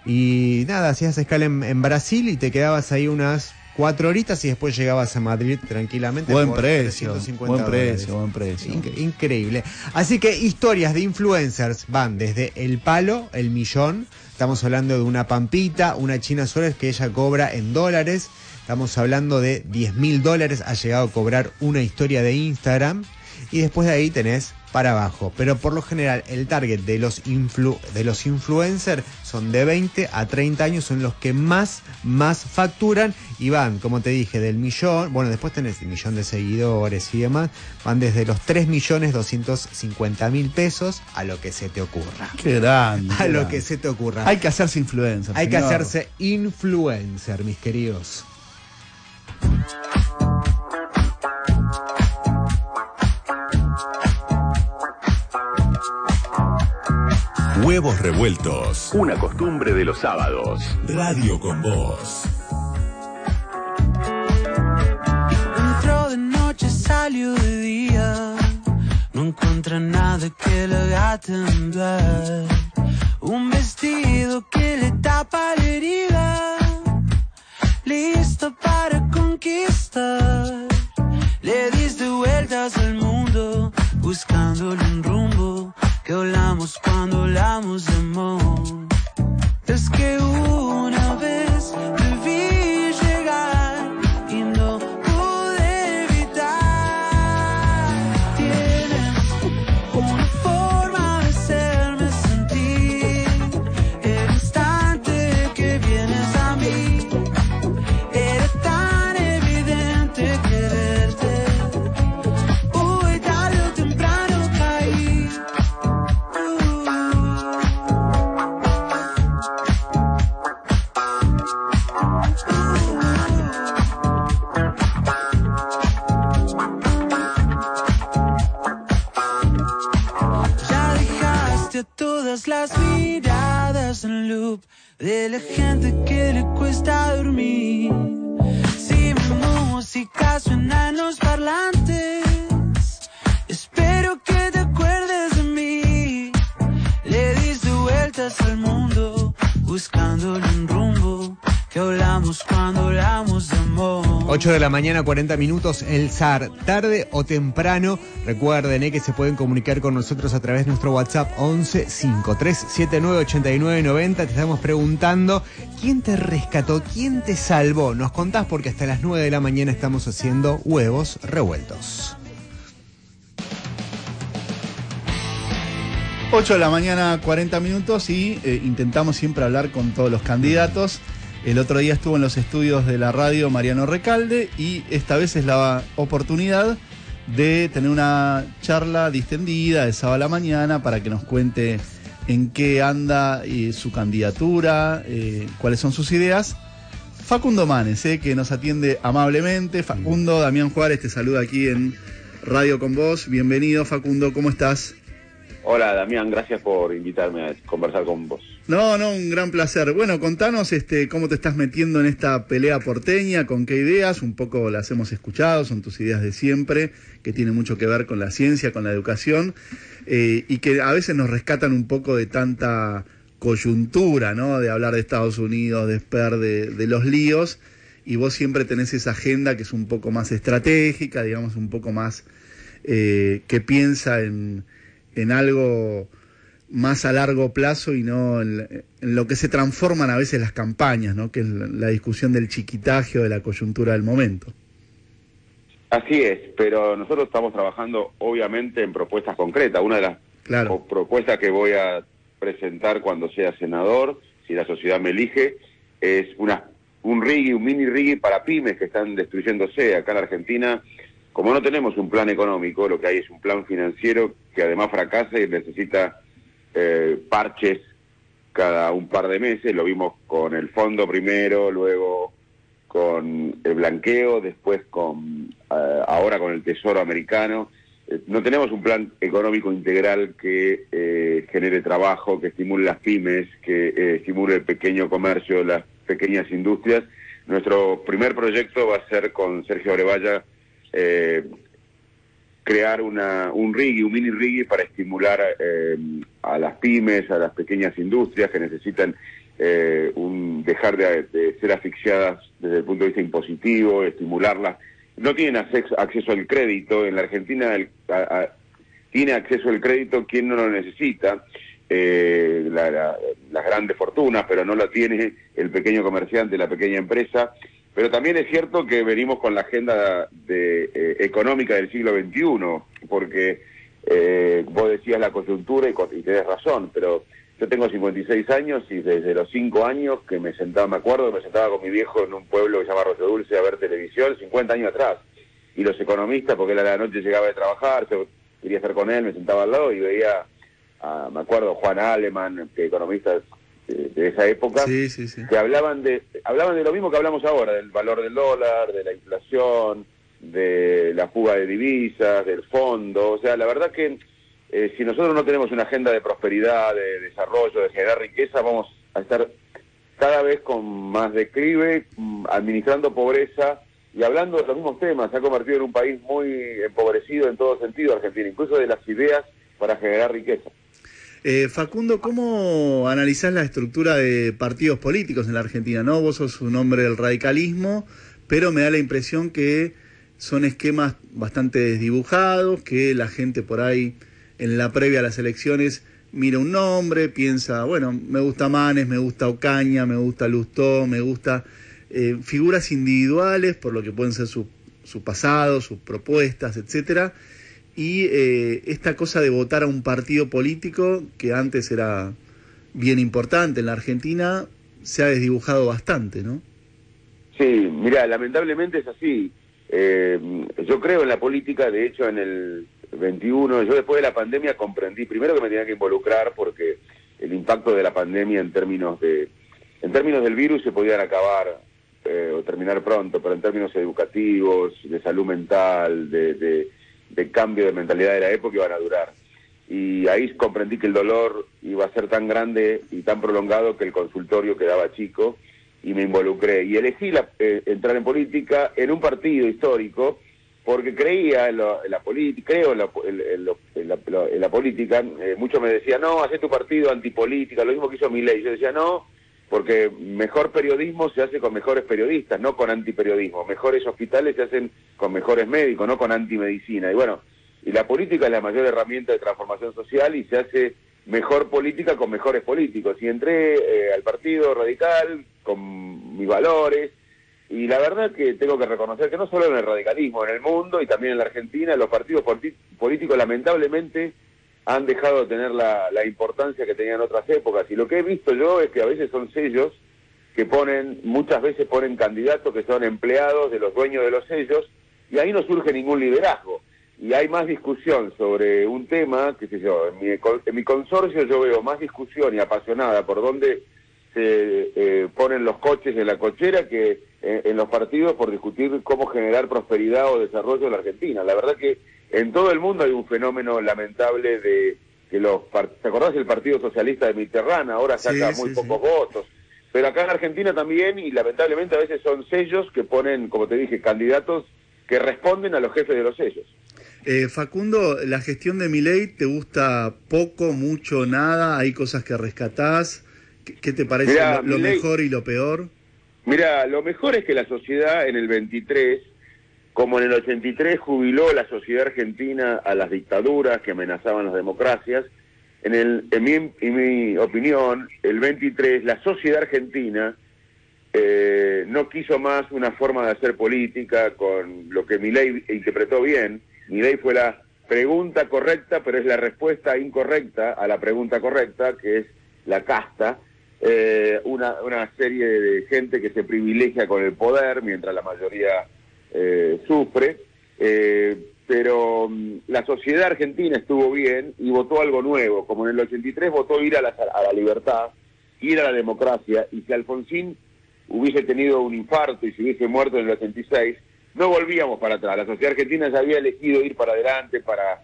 Y nada, hacías escala en, en Brasil y te quedabas ahí unas cuatro horitas y después llegabas a Madrid tranquilamente. Buen precio, buen precio, buen precio. Inc increíble. Así que historias de influencers van desde el palo, el millón. Estamos hablando de una Pampita, una China Suárez que ella cobra en dólares. Estamos hablando de diez mil dólares. Ha llegado a cobrar una historia de Instagram. Y después de ahí tenés para abajo. Pero por lo general el target de los, influ de los influencers son de veinte a treinta años, son los que más, más facturan y van, como te dije, del millón, bueno, después tenés el millón de seguidores y demás, van desde los tres millones doscientos cincuenta mil pesos a lo que se te ocurra. Qué grande. A qué lo grande. que se te ocurra. Hay que hacerse influencer. Hay señor. que hacerse influencer, mis queridos. Huevos revueltos. Una costumbre de los sábados. Radio con Vos. Entró de noche, salió de día. No encuentra nada que le haga temblar. Un vestido que le tapa la herida. Listo para conquistar. Le diste vueltas al mundo buscándole un rumbo. hablamos cuando hablamos de amor. Es que una vez te vi llegar y no pude evitar. Tienes una forma de hacerme sentir el instante que vienes a mí. Era tan evidente quererte. Uy, tarde o temprano caí. Ya dejaste a todas las miradas en loop de la gente que le cuesta dormir. Si mi música suena en los parlantes, espero que te acuerdes de mí. Le diste vueltas al mundo buscándole un rumbo. Que hablamos cuando hablamos de amor. ocho de la mañana, cuarenta minutos, el S A R, tarde o temprano. Recuerden eh, que se pueden comunicar con nosotros a través de nuestro WhatsApp once cincuenta y tres setenta y nueve ochenta y nueve noventa. Te estamos preguntando quién te rescató, quién te salvó. Nos contás porque hasta las nueve de la mañana estamos haciendo Huevos Revueltos. ocho de la mañana, cuarenta minutos y eh, intentamos siempre hablar con todos los candidatos. El otro día estuvo en los estudios de la radio Mariano Recalde y esta vez es la oportunidad de tener una charla distendida de sábado a la mañana para que nos cuente en qué anda eh, su candidatura, eh, cuáles son sus ideas. Facundo Manes, eh, que nos atiende amablemente. Facundo, Damián Juárez te saluda aquí en Radio con Vos. Bienvenido, Facundo, ¿cómo estás? Hola, Damián, gracias por invitarme a conversar con vos. No, no, un gran placer. Bueno, contanos este, cómo te estás metiendo en esta pelea porteña, con qué ideas, un poco las hemos escuchado, son tus ideas de siempre, que tienen mucho que ver con la ciencia, con la educación, eh, y que a veces nos rescatan un poco de tanta coyuntura, ¿no? De hablar de Estados Unidos, de Esper, de, de los líos, y vos siempre tenés esa agenda que es un poco más estratégica, digamos, un poco más eh, que piensa en... en algo más a largo plazo y no en, en lo que se transforman a veces las campañas, ¿no? Que es la, la discusión del chiquitaje o de la coyuntura del momento. Así es, pero nosotros estamos trabajando obviamente en propuestas concretas. Una de las claro. propuestas que voy a presentar cuando sea senador, si la sociedad me elige, es una, un RIGI, un mini RIGI para pymes que están destruyéndose acá en Argentina. Como no tenemos un plan económico, lo que hay es un plan financiero que además fracasa y necesita eh, parches cada un par de meses. Lo vimos con el fondo primero, luego con el blanqueo, después con eh, ahora con el Tesoro americano. Eh, no tenemos un plan económico integral que eh, genere trabajo, que estimule las pymes, que eh, estimule el pequeño comercio, las pequeñas industrias. Nuestro primer proyecto va a ser con Sergio Arevalla, Eh, crear una, un RIGI, un mini RIGI para estimular eh, a las pymes, a las pequeñas industrias que necesitan eh, un, dejar de, de ser asfixiadas desde el punto de vista impositivo, estimularlas. No tienen acceso, acceso al crédito. En la Argentina el, a, a, tiene acceso al crédito quien no lo necesita, eh, la, la, las grandes fortunas, pero no la tiene el pequeño comerciante, la pequeña empresa. Pero también es cierto que venimos con la agenda de, eh, económica del siglo veintiuno, porque eh, vos decías la coyuntura y, y tenés razón, pero yo tengo cincuenta y seis años y desde los cinco años que me sentaba, me acuerdo, me sentaba con mi viejo en un pueblo que se llama Arroyo Dulce a ver televisión, cincuenta años atrás. Y los economistas, porque él a la noche llegaba de trabajar, yo quería estar con él, me sentaba al lado y veía, a, me acuerdo, Juan Aleman, que economistas de, de esa época, sí, sí, sí. que hablaban de hablaban de lo mismo que hablamos ahora, del valor del dólar, de la inflación, de la fuga de divisas, del fondo. O sea, la verdad que eh, si nosotros no tenemos una agenda de prosperidad, de desarrollo, de generar riqueza, vamos a estar cada vez con más declive, administrando pobreza y hablando de los mismos temas. Se ha convertido en un país muy empobrecido en todo sentido, Argentina, incluso de las ideas para generar riqueza. Eh, Facundo, ¿cómo analizás la estructura de partidos políticos en la Argentina? ¿No? Vos sos un hombre del radicalismo, pero me da la impresión que son esquemas bastante desdibujados, que la gente por ahí en la previa a las elecciones mira un nombre, piensa, bueno, me gusta Manes, me gusta Ocaña, me gusta Lustó, me gusta eh, figuras individuales, por lo que pueden ser su, su pasado, sus propuestas, etcétera. Y eh, esta cosa de votar a un partido político, que antes era bien importante en la Argentina, se ha desdibujado bastante, ¿no? Sí, mira, lamentablemente es así. Eh, yo creo en la política, de hecho en el veintiuno, yo después de la pandemia comprendí, primero que me tenía que involucrar porque el impacto de la pandemia en términos de en términos del virus se podían acabar eh, o terminar pronto, pero en términos educativos, de salud mental, de, de, de cambio de mentalidad de la época iban a durar. Y ahí comprendí que el dolor iba a ser tan grande y tan prolongado que el consultorio quedaba chico y me involucré. Y elegí la, eh, entrar en política en un partido histórico porque creía en, lo, en la política, creo en la, en, en lo, en la, en la política. Eh, muchos me decían, no, hacé tu partido antipolítica, lo mismo que hizo Milei. Yo decía, no, porque mejor periodismo se hace con mejores periodistas, no con antiperiodismo. Mejores hospitales se hacen con mejores médicos, no con antimedicina. Y bueno, y la política es la mayor herramienta de transformación social y se hace mejor política con mejores políticos. Y entré eh, al Partido Radical con mis valores, y la verdad que tengo que reconocer que no solo en el radicalismo, en el mundo y también en la Argentina, los partidos políticos lamentablemente han dejado de tener la, la importancia que tenían en otras épocas. Y lo que he visto yo es que a veces son sellos que ponen, muchas veces ponen candidatos que son empleados de los dueños de los sellos, y ahí no surge ningún liderazgo. Y hay más discusión sobre un tema, qué sé yo, en mi, en mi consorcio yo veo más discusión y apasionada por dónde se eh, ponen los coches en la cochera que eh, en los partidos por discutir cómo generar prosperidad o desarrollo en la Argentina. La verdad que en todo el mundo hay un fenómeno lamentable de que los... ¿Te acordás del Partido Socialista de Mitterrand? Ahora saca sí, muy sí, pocos sí. votos. Pero acá en Argentina también, y lamentablemente a veces son sellos que ponen, como te dije, candidatos que responden a los jefes de los sellos. Eh, Facundo, la gestión de Milei, ¿te gusta poco, mucho, nada? ¿Hay cosas que rescatás? ¿Qué, qué te parece Mirá, lo, lo Milei, mejor y lo peor? Mira, lo mejor es que la sociedad en el veintitrés, como en el ochenta y tres jubiló la sociedad argentina a las dictaduras que amenazaban las democracias, en, el, en, mi, en mi opinión, el veintitrés, la sociedad argentina eh, no quiso más una forma de hacer política con lo que Milei interpretó bien. Milei fue la pregunta correcta, pero es la respuesta incorrecta a la pregunta correcta, que es la casta, eh, una, una serie de gente que se privilegia con el poder, mientras la mayoría eh, sufre, eh, pero um, la sociedad argentina estuvo bien y votó algo nuevo, como en el ochenta y tres votó ir a la, a la libertad, ir a la democracia, y si Alfonsín hubiese tenido un infarto y se hubiese muerto en el ochenta y seis, no volvíamos para atrás. La sociedad argentina ya había elegido ir para adelante, para,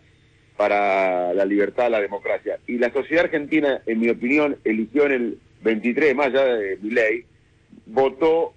para la libertad, la democracia. Y la sociedad argentina, en mi opinión, eligió en el veintitrés, más allá de Milei, votó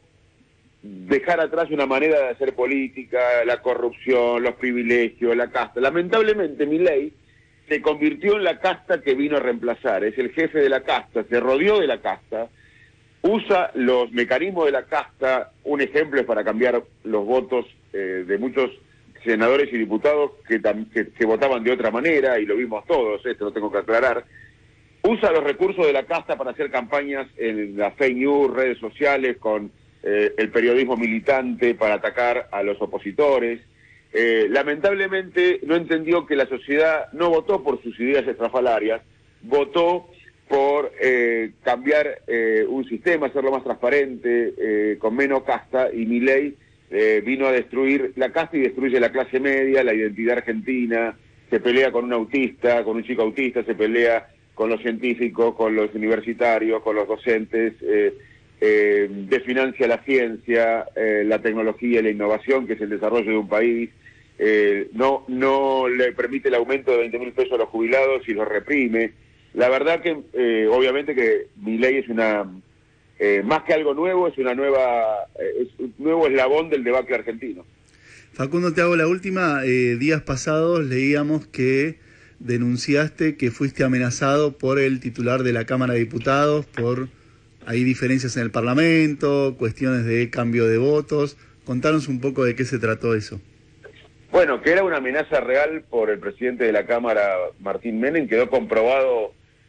dejar atrás una manera de hacer política, la corrupción, los privilegios, la casta. Lamentablemente, Milei se convirtió en la casta que vino a reemplazar. Es el jefe de la casta, se rodeó de la casta, usa los mecanismos de la casta. Un ejemplo es para cambiar los votos eh, de muchos senadores y diputados que, que, que votaban de otra manera, y lo vimos todos, esto lo tengo que aclarar. Usa los recursos de la casta para hacer campañas en las fake news, redes sociales, con eh, el periodismo militante para atacar a los opositores. Eh, lamentablemente no entendió que la sociedad no votó por sus ideas estrafalarias, votó por eh, cambiar eh, un sistema, hacerlo más transparente, eh, con menos casta, y Milei eh, vino a destruir la casta y destruye la clase media, la identidad argentina. Se pelea con un autista, con un chico autista, se pelea con los científicos, con los universitarios, con los docentes, eh, eh, desfinancia la ciencia, eh, la tecnología y la innovación, que es el desarrollo de un país. Eh, no, no le permite el aumento de veinte mil pesos a los jubilados y los reprime. La verdad que, eh, obviamente que Milei es una, eh, más que algo nuevo, es una nueva, eh, es un nuevo eslabón del debacle argentino. Facundo, te hago la última. Eh, días pasados leíamos que denunciaste que fuiste amenazado por el titular de la Cámara de Diputados, por hay diferencias en el Parlamento, cuestiones de cambio de votos. Contanos un poco de qué se trató eso. Bueno, que era una amenaza real por el presidente de la Cámara, Martín Menem, quedó comprobado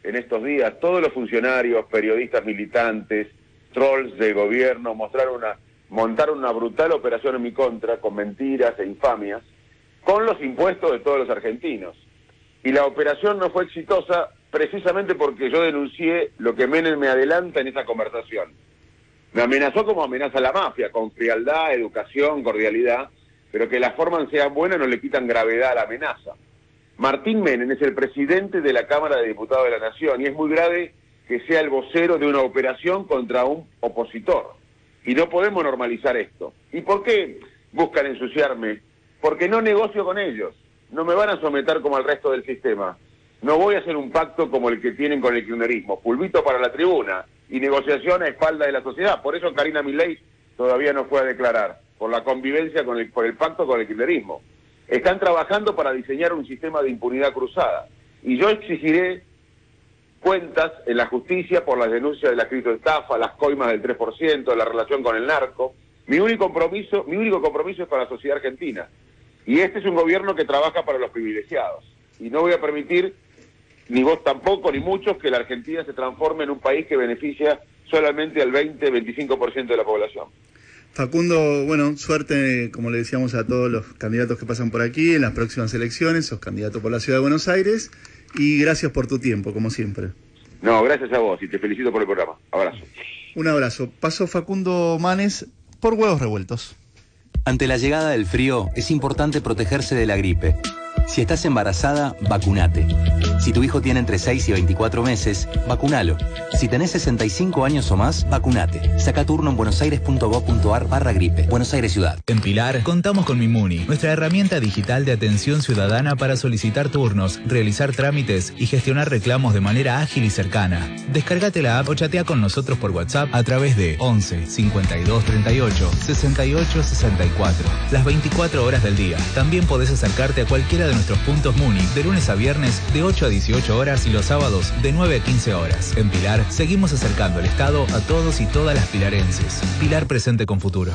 en estos días, todos los funcionarios, periodistas militantes, trolls del gobierno, mostraron una, montaron una brutal operación en mi contra, con mentiras e infamias, con los impuestos de todos los argentinos. Y la operación no fue exitosa precisamente porque yo denuncié lo que Menem me adelanta en esa conversación. Me amenazó como amenaza a la mafia, con frialdad, educación, cordialidad, pero que las formas sean buenas no le quitan gravedad a la amenaza. Martín Menem es el presidente de la Cámara de Diputados de la Nación y es muy grave que sea el vocero de una operación contra un opositor. Y no podemos normalizar esto. ¿Y por qué buscan ensuciarme? Porque no negocio con ellos. No me van a someter como al resto del sistema. No voy a hacer un pacto como el que tienen con el kirchnerismo. Pulvito para la tribuna y negociación a espalda de la sociedad. Por eso Karina Milei todavía no fue a declarar, por la convivencia con el, por el pacto con el kirchnerismo. Están trabajando para diseñar un sistema de impunidad cruzada. Y yo exigiré cuentas en la justicia por las denuncias de la criptoestafa, las coimas del tres por ciento, la relación con el narco. Mi único compromiso, mi único compromiso es para la sociedad argentina. Y este es un gobierno que trabaja para los privilegiados. Y no voy a permitir, ni vos tampoco, ni muchos, que la Argentina se transforme en un país que beneficia solamente al veinte, veinticinco por ciento de la población. Facundo, bueno, suerte, como le decíamos a todos los candidatos que pasan por aquí en las próximas elecciones, sos candidato por la Ciudad de Buenos Aires, y gracias por tu tiempo, como siempre. No, gracias a vos y te felicito por el programa. Abrazo. Un abrazo. Paso Facundo Manes por Huevos Revueltos. Ante la llegada del frío, es importante protegerse de la gripe. Si estás embarazada, vacunate. Si tu hijo tiene entre seis y veinticuatro meses, vacunalo. Si tenés sesenta y cinco años o más, vacunate. Saca turno en buenosaires.gov.ar barra gripe. Buenos Aires Ciudad. En Pilar, contamos con Mimuni, nuestra herramienta digital de atención ciudadana para solicitar turnos, realizar trámites y gestionar reclamos de manera ágil y cercana. Descárgate la app o chatea con nosotros por WhatsApp a través de once, cincuenta y dos, treinta y ocho, sesenta y ocho, sesenta y cuatro. Las veinticuatro horas del día. También podés acercarte a cualquiera de nuestros puntos Muni de lunes a viernes de ocho a dieciocho horas y los sábados de nueve a quince horas. En Pilar, seguimos acercando el Estado a todos y todas las pilarenses. Pilar presente con futuro.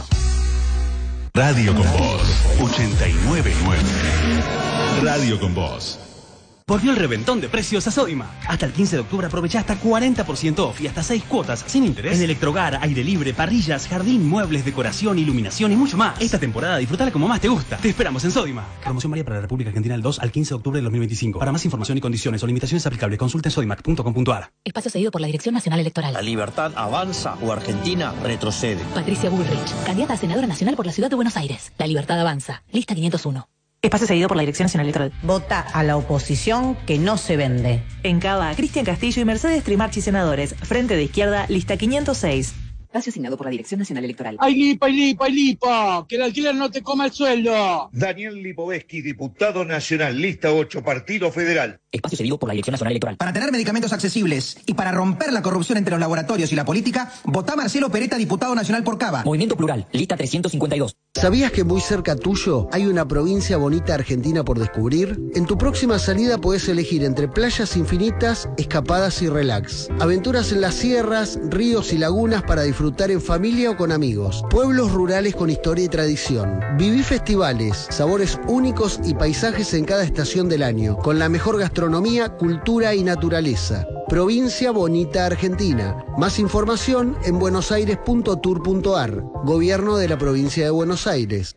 Radio con Vos, ochenta y nueve punto nueve. Radio con Vos. Volvió el reventón de precios a Sodima. Hasta el quince de octubre aprovecha hasta cuarenta por ciento off y hasta seis cuotas sin interés en electrohogar, aire libre, parrillas, jardín, muebles, decoración, iluminación y mucho más. Esta temporada disfrútala como más te gusta. Te esperamos en Sodima. Promoción válida para la República Argentina del dos al quince de octubre de dos mil veinticinco. Para más información y condiciones o limitaciones aplicables, consulte en sodimac punto com punto a r. Espacio cedido por la Dirección Nacional Electoral. La libertad avanza o Argentina retrocede. Patricia Bullrich, candidata a senadora nacional por la Ciudad de Buenos Aires. La libertad avanza. Lista quinientos uno. Espacio cedido por la Dirección Nacional Electoral. Vota a la oposición que no se vende. En Cava, Cristian Castillo y Mercedes Trimarchi senadores. Frente de Izquierda, lista quinientos seis. Espacio asignado por la Dirección Nacional Electoral. ¡Ay, lipa, ay, lipa, ay, lipa! ¡Que el alquiler no te coma el sueldo! Daniel Lipovetsky, diputado nacional, lista ocho, Partido Federal. Espacio cedido por la Dirección Nacional Electoral. Para tener medicamentos accesibles y para romper la corrupción entre los laboratorios y la política, votá Marcelo Peretta, diputado nacional por Cava. Movimiento Plural, lista trescientos cincuenta y dos. ¿Sabías que muy cerca tuyo hay una provincia bonita argentina por descubrir? En tu próxima salida podés elegir entre playas infinitas, escapadas y relax. Aventuras en las sierras, ríos y lagunas para disfrutar en familia o con amigos. Pueblos rurales con historia y tradición. Viví festivales, sabores únicos y paisajes en cada estación del año, con la mejor gastronomía, cultura y naturaleza. Provincia Bonita Argentina. Más información en buenosaires punto tour punto a r. Gobierno de la Provincia de Buenos Aires.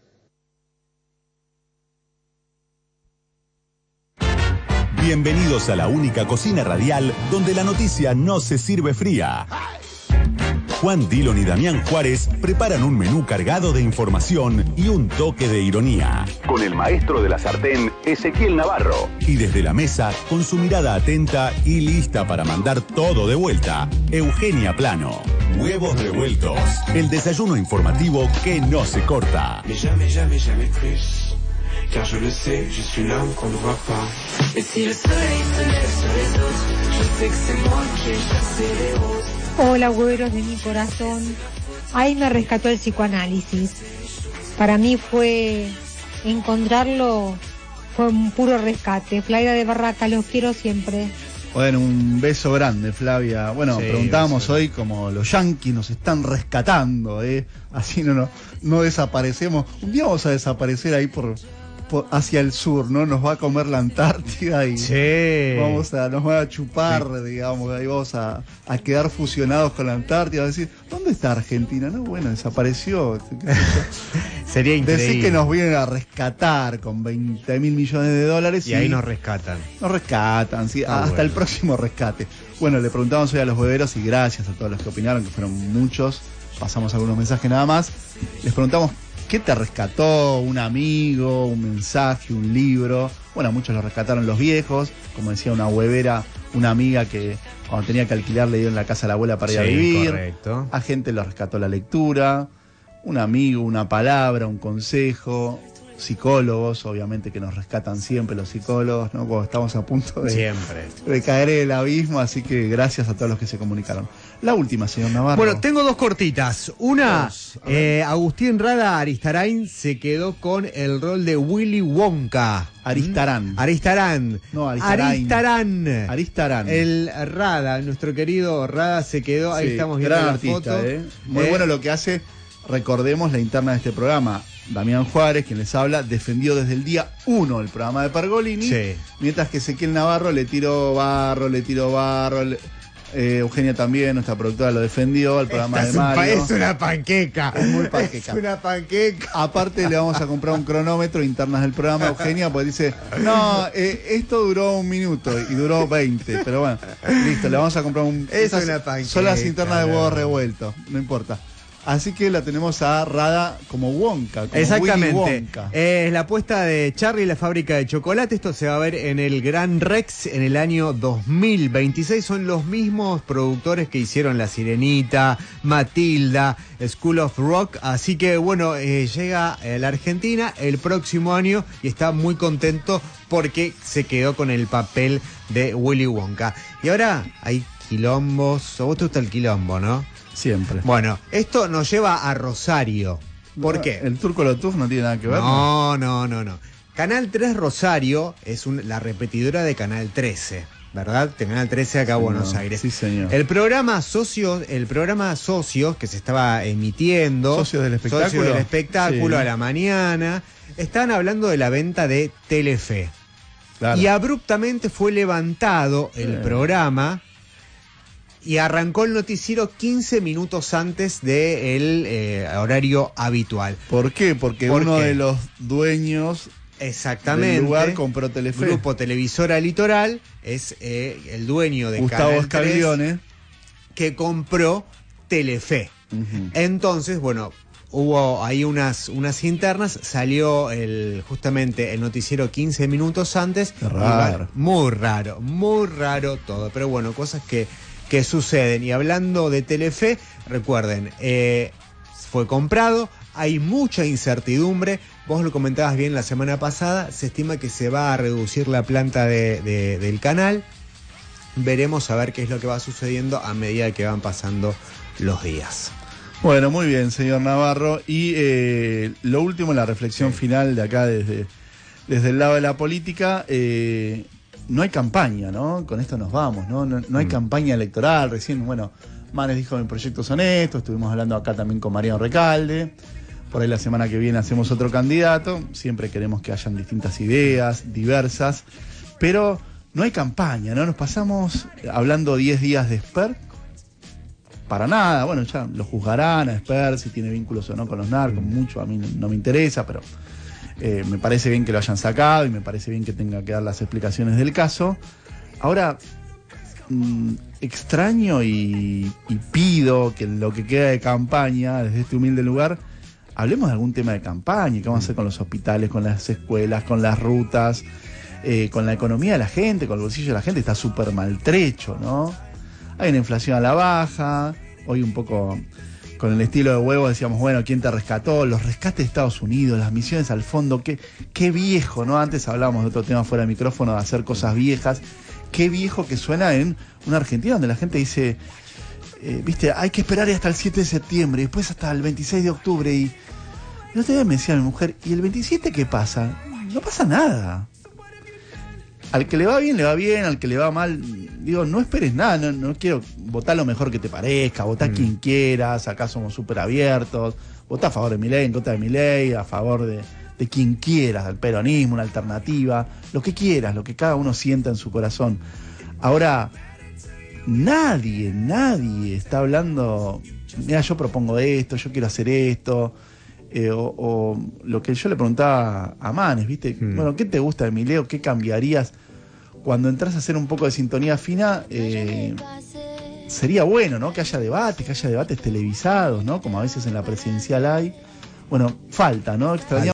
Bienvenidos a la única cocina radial donde la noticia no se sirve fría. Juan Dillon y Damián Juárez preparan un menú cargado de información y un toque de ironía. Con el maestro de la sartén, Ezequiel Navarro. Y desde la mesa, con su mirada atenta y lista para mandar todo de vuelta, Eugenia Plano. Huevos Revueltos, el desayuno informativo que no se corta. Mais jamais, jamais, jamais plus. Car je le sais, je suis l'homme qu'on ne voit pas. Et si le soleil se lève sur les autres, je sais que c'est moi qui ai chassé les roses. Hola, güeros de mi corazón. Ahí me rescató el psicoanálisis. Para mí fue encontrarlo, fue un puro rescate. Flavia de Barraca, los quiero siempre. Bueno, un beso grande, Flavia. Bueno, sí, preguntábamos hoy como los yanquis nos están rescatando, ¿eh? Así no, no, no desaparecemos. Un día vamos a desaparecer ahí por, por, hacia el sur, ¿no? Nos va a comer la Antártida y sí. vamos a, nos van a chupar, sí. digamos, ahí vamos a, a quedar fusionados con la Antártida, a decir, ¿dónde está Argentina? No, bueno, desapareció. Sería increíble. Decir que nos vienen a rescatar con veinte mil millones de dólares. Y, y ahí nos rescatan. Nos rescatan, sí, ah, hasta bueno. el próximo rescate. Bueno, le preguntamos hoy a los hueveros y gracias a todos los que opinaron, que fueron muchos. Pasamos algunos mensajes nada más. Les preguntamos, ¿qué te rescató? ¿Un amigo? ¿Un mensaje? ¿Un libro? Bueno, muchos lo rescataron los viejos. Como decía una huevera, una amiga que cuando tenía que alquilar le dieron la casa a la abuela para ir sí, a vivir. Correcto. A gente lo rescató la lectura. Un amigo, una palabra, un consejo. Psicólogos, obviamente que nos rescatan siempre los psicólogos, ¿no? Cuando estamos a punto de, siempre. de caer en el abismo, así que gracias a todos los que se comunicaron. La última, señor Navarro. Bueno, tengo dos cortitas. Una, eh, Agustín Rada Aristarain se quedó con el rol de Willy Wonka. Aristarán. Aristarán. No, Aristarain. Aristarán. Aristarán. El Rada, nuestro querido Rada se quedó, ahí sí, estamos viendo gran la artista, foto. Eh. Muy eh, bueno lo que hace, recordemos la interna de este programa. Damián Juárez, quien les habla, defendió desde el día uno el programa de Pergolini, sí. mientras que Ezequiel Navarro le tiró barro, le tiró barro, le, eh, Eugenia también, nuestra productora, lo defendió al programa Esta de Mario. Es una panqueca. Es muy panqueca. Es una panqueca. Aparte le vamos a comprar un cronómetro internas del programa, Eugenia, porque dice, no, eh, esto duró un minuto y duró veinte, pero bueno, listo, le vamos a comprar un... Es esas una panqueca. Son las internas de huevos revueltos, no importa. Así que la tenemos a Rada como Wonka. Como exactamente. Willy Wonka. Es la apuesta de Charlie y la fábrica de chocolate. Esto se va a ver en el Gran Rex en el año dos mil veintiséis. Son los mismos productores que hicieron La Sirenita, Matilda, School of Rock. Así que bueno, eh, llega a la Argentina el próximo año y está muy contento porque se quedó con el papel de Willy Wonka. Y ahora hay quilombos. A vos te gusta el quilombo, ¿no? Siempre. Bueno, esto nos lleva a Rosario. ¿Por no, qué? ¿El Turco Lotuf no tiene nada que ver? No, no, no, no. Canal tres Rosario es un, la repetidora de Canal trece, ¿verdad? De Canal trece acá en sí, Buenos no. Aires. Sí, señor. El programa Socios, el programa Socios que se estaba emitiendo. Socios del espectáculo. Socios del espectáculo sí. a la mañana. Estaban hablando de la venta de Telefe. Claro. Y abruptamente fue levantado el sí. programa. Y arrancó el noticiero quince minutos antes del eh, horario habitual. ¿Por qué? Porque ¿Por uno qué? de los dueños Exactamente, del lugar compró Telefe. Grupo Televisora Litoral es eh, el dueño de Gustavo Canal Escaglione, tres que compró Telefe. Uh-huh. Entonces, bueno, hubo ahí unas, unas internas, salió el justamente el noticiero quince minutos antes. Qué raro. Muy raro, muy raro todo. Pero bueno, cosas que... que suceden. Y hablando de Telefe, recuerden, eh, fue comprado, hay mucha incertidumbre, vos lo comentabas bien la semana pasada, se estima que se va a reducir la planta de, de, del canal, veremos a ver qué es lo que va sucediendo a medida que van pasando los días. Bueno, muy bien, señor Navarro, y eh, lo último, la reflexión sí. final de acá desde, desde el lado de la política, eh, no hay campaña, ¿no? Con esto nos vamos, ¿no? No, no hay mm. campaña electoral. Recién, bueno, Manes dijo en Proyectos Honestos, estuvimos hablando acá también con Mariano Recalde. Por ahí la semana que viene hacemos otro candidato. Siempre queremos que hayan distintas ideas, diversas. Pero no hay campaña, ¿no? Nos pasamos hablando diez días de Esper. Para nada, bueno, ya lo juzgarán a Esper, si tiene vínculos o no con los narcos, mm. mucho, a mí no, no me interesa, pero... Eh, me parece bien que lo hayan sacado y me parece bien que tenga que dar las explicaciones del caso. Ahora, mmm, extraño y, y pido que lo que queda de campaña, desde este humilde lugar, hablemos de algún tema de campaña. ¿Qué vamos a hacer con los hospitales, con las escuelas, con las rutas, eh, con la economía de la gente, con el bolsillo de la gente? Está súper maltrecho, ¿no? Hay una inflación a la baja, hoy un poco... Con el estilo de huevo decíamos, bueno, ¿quién te rescató? Los rescates de Estados Unidos, las misiones al fondo, qué, qué viejo, ¿no? Antes hablábamos de otro tema fuera de micrófono, de hacer cosas viejas. Qué viejo que suena en una Argentina donde la gente dice, eh, viste, hay que esperar hasta el siete de septiembre, y después hasta el veintiséis de octubre. Y el otro día me decía mi mujer, ¿y el veintisiete qué pasa? No pasa nada. Al que le va bien, le va bien, al que le va mal, digo, no esperes nada, no, no quiero votar lo mejor que te parezca, votar mm. quien quieras, acá somos súper abiertos, votá a favor de Milei, en contra de Milei, a favor de, de quien quieras, del peronismo, una alternativa, lo que quieras, lo que cada uno sienta en su corazón. Ahora, nadie, nadie está hablando, mira, yo propongo esto, yo quiero hacer esto, eh, o, o lo que yo le preguntaba a Manes, ¿viste? Mm. Bueno, ¿qué te gusta de Milei? ¿Qué cambiarías? Cuando entras a hacer un poco de sintonía fina, eh, sería bueno, ¿no? Que haya debates, que haya debates televisados, ¿no? Como a veces en la presidencial hay. Bueno, falta, ¿no? Extrañamos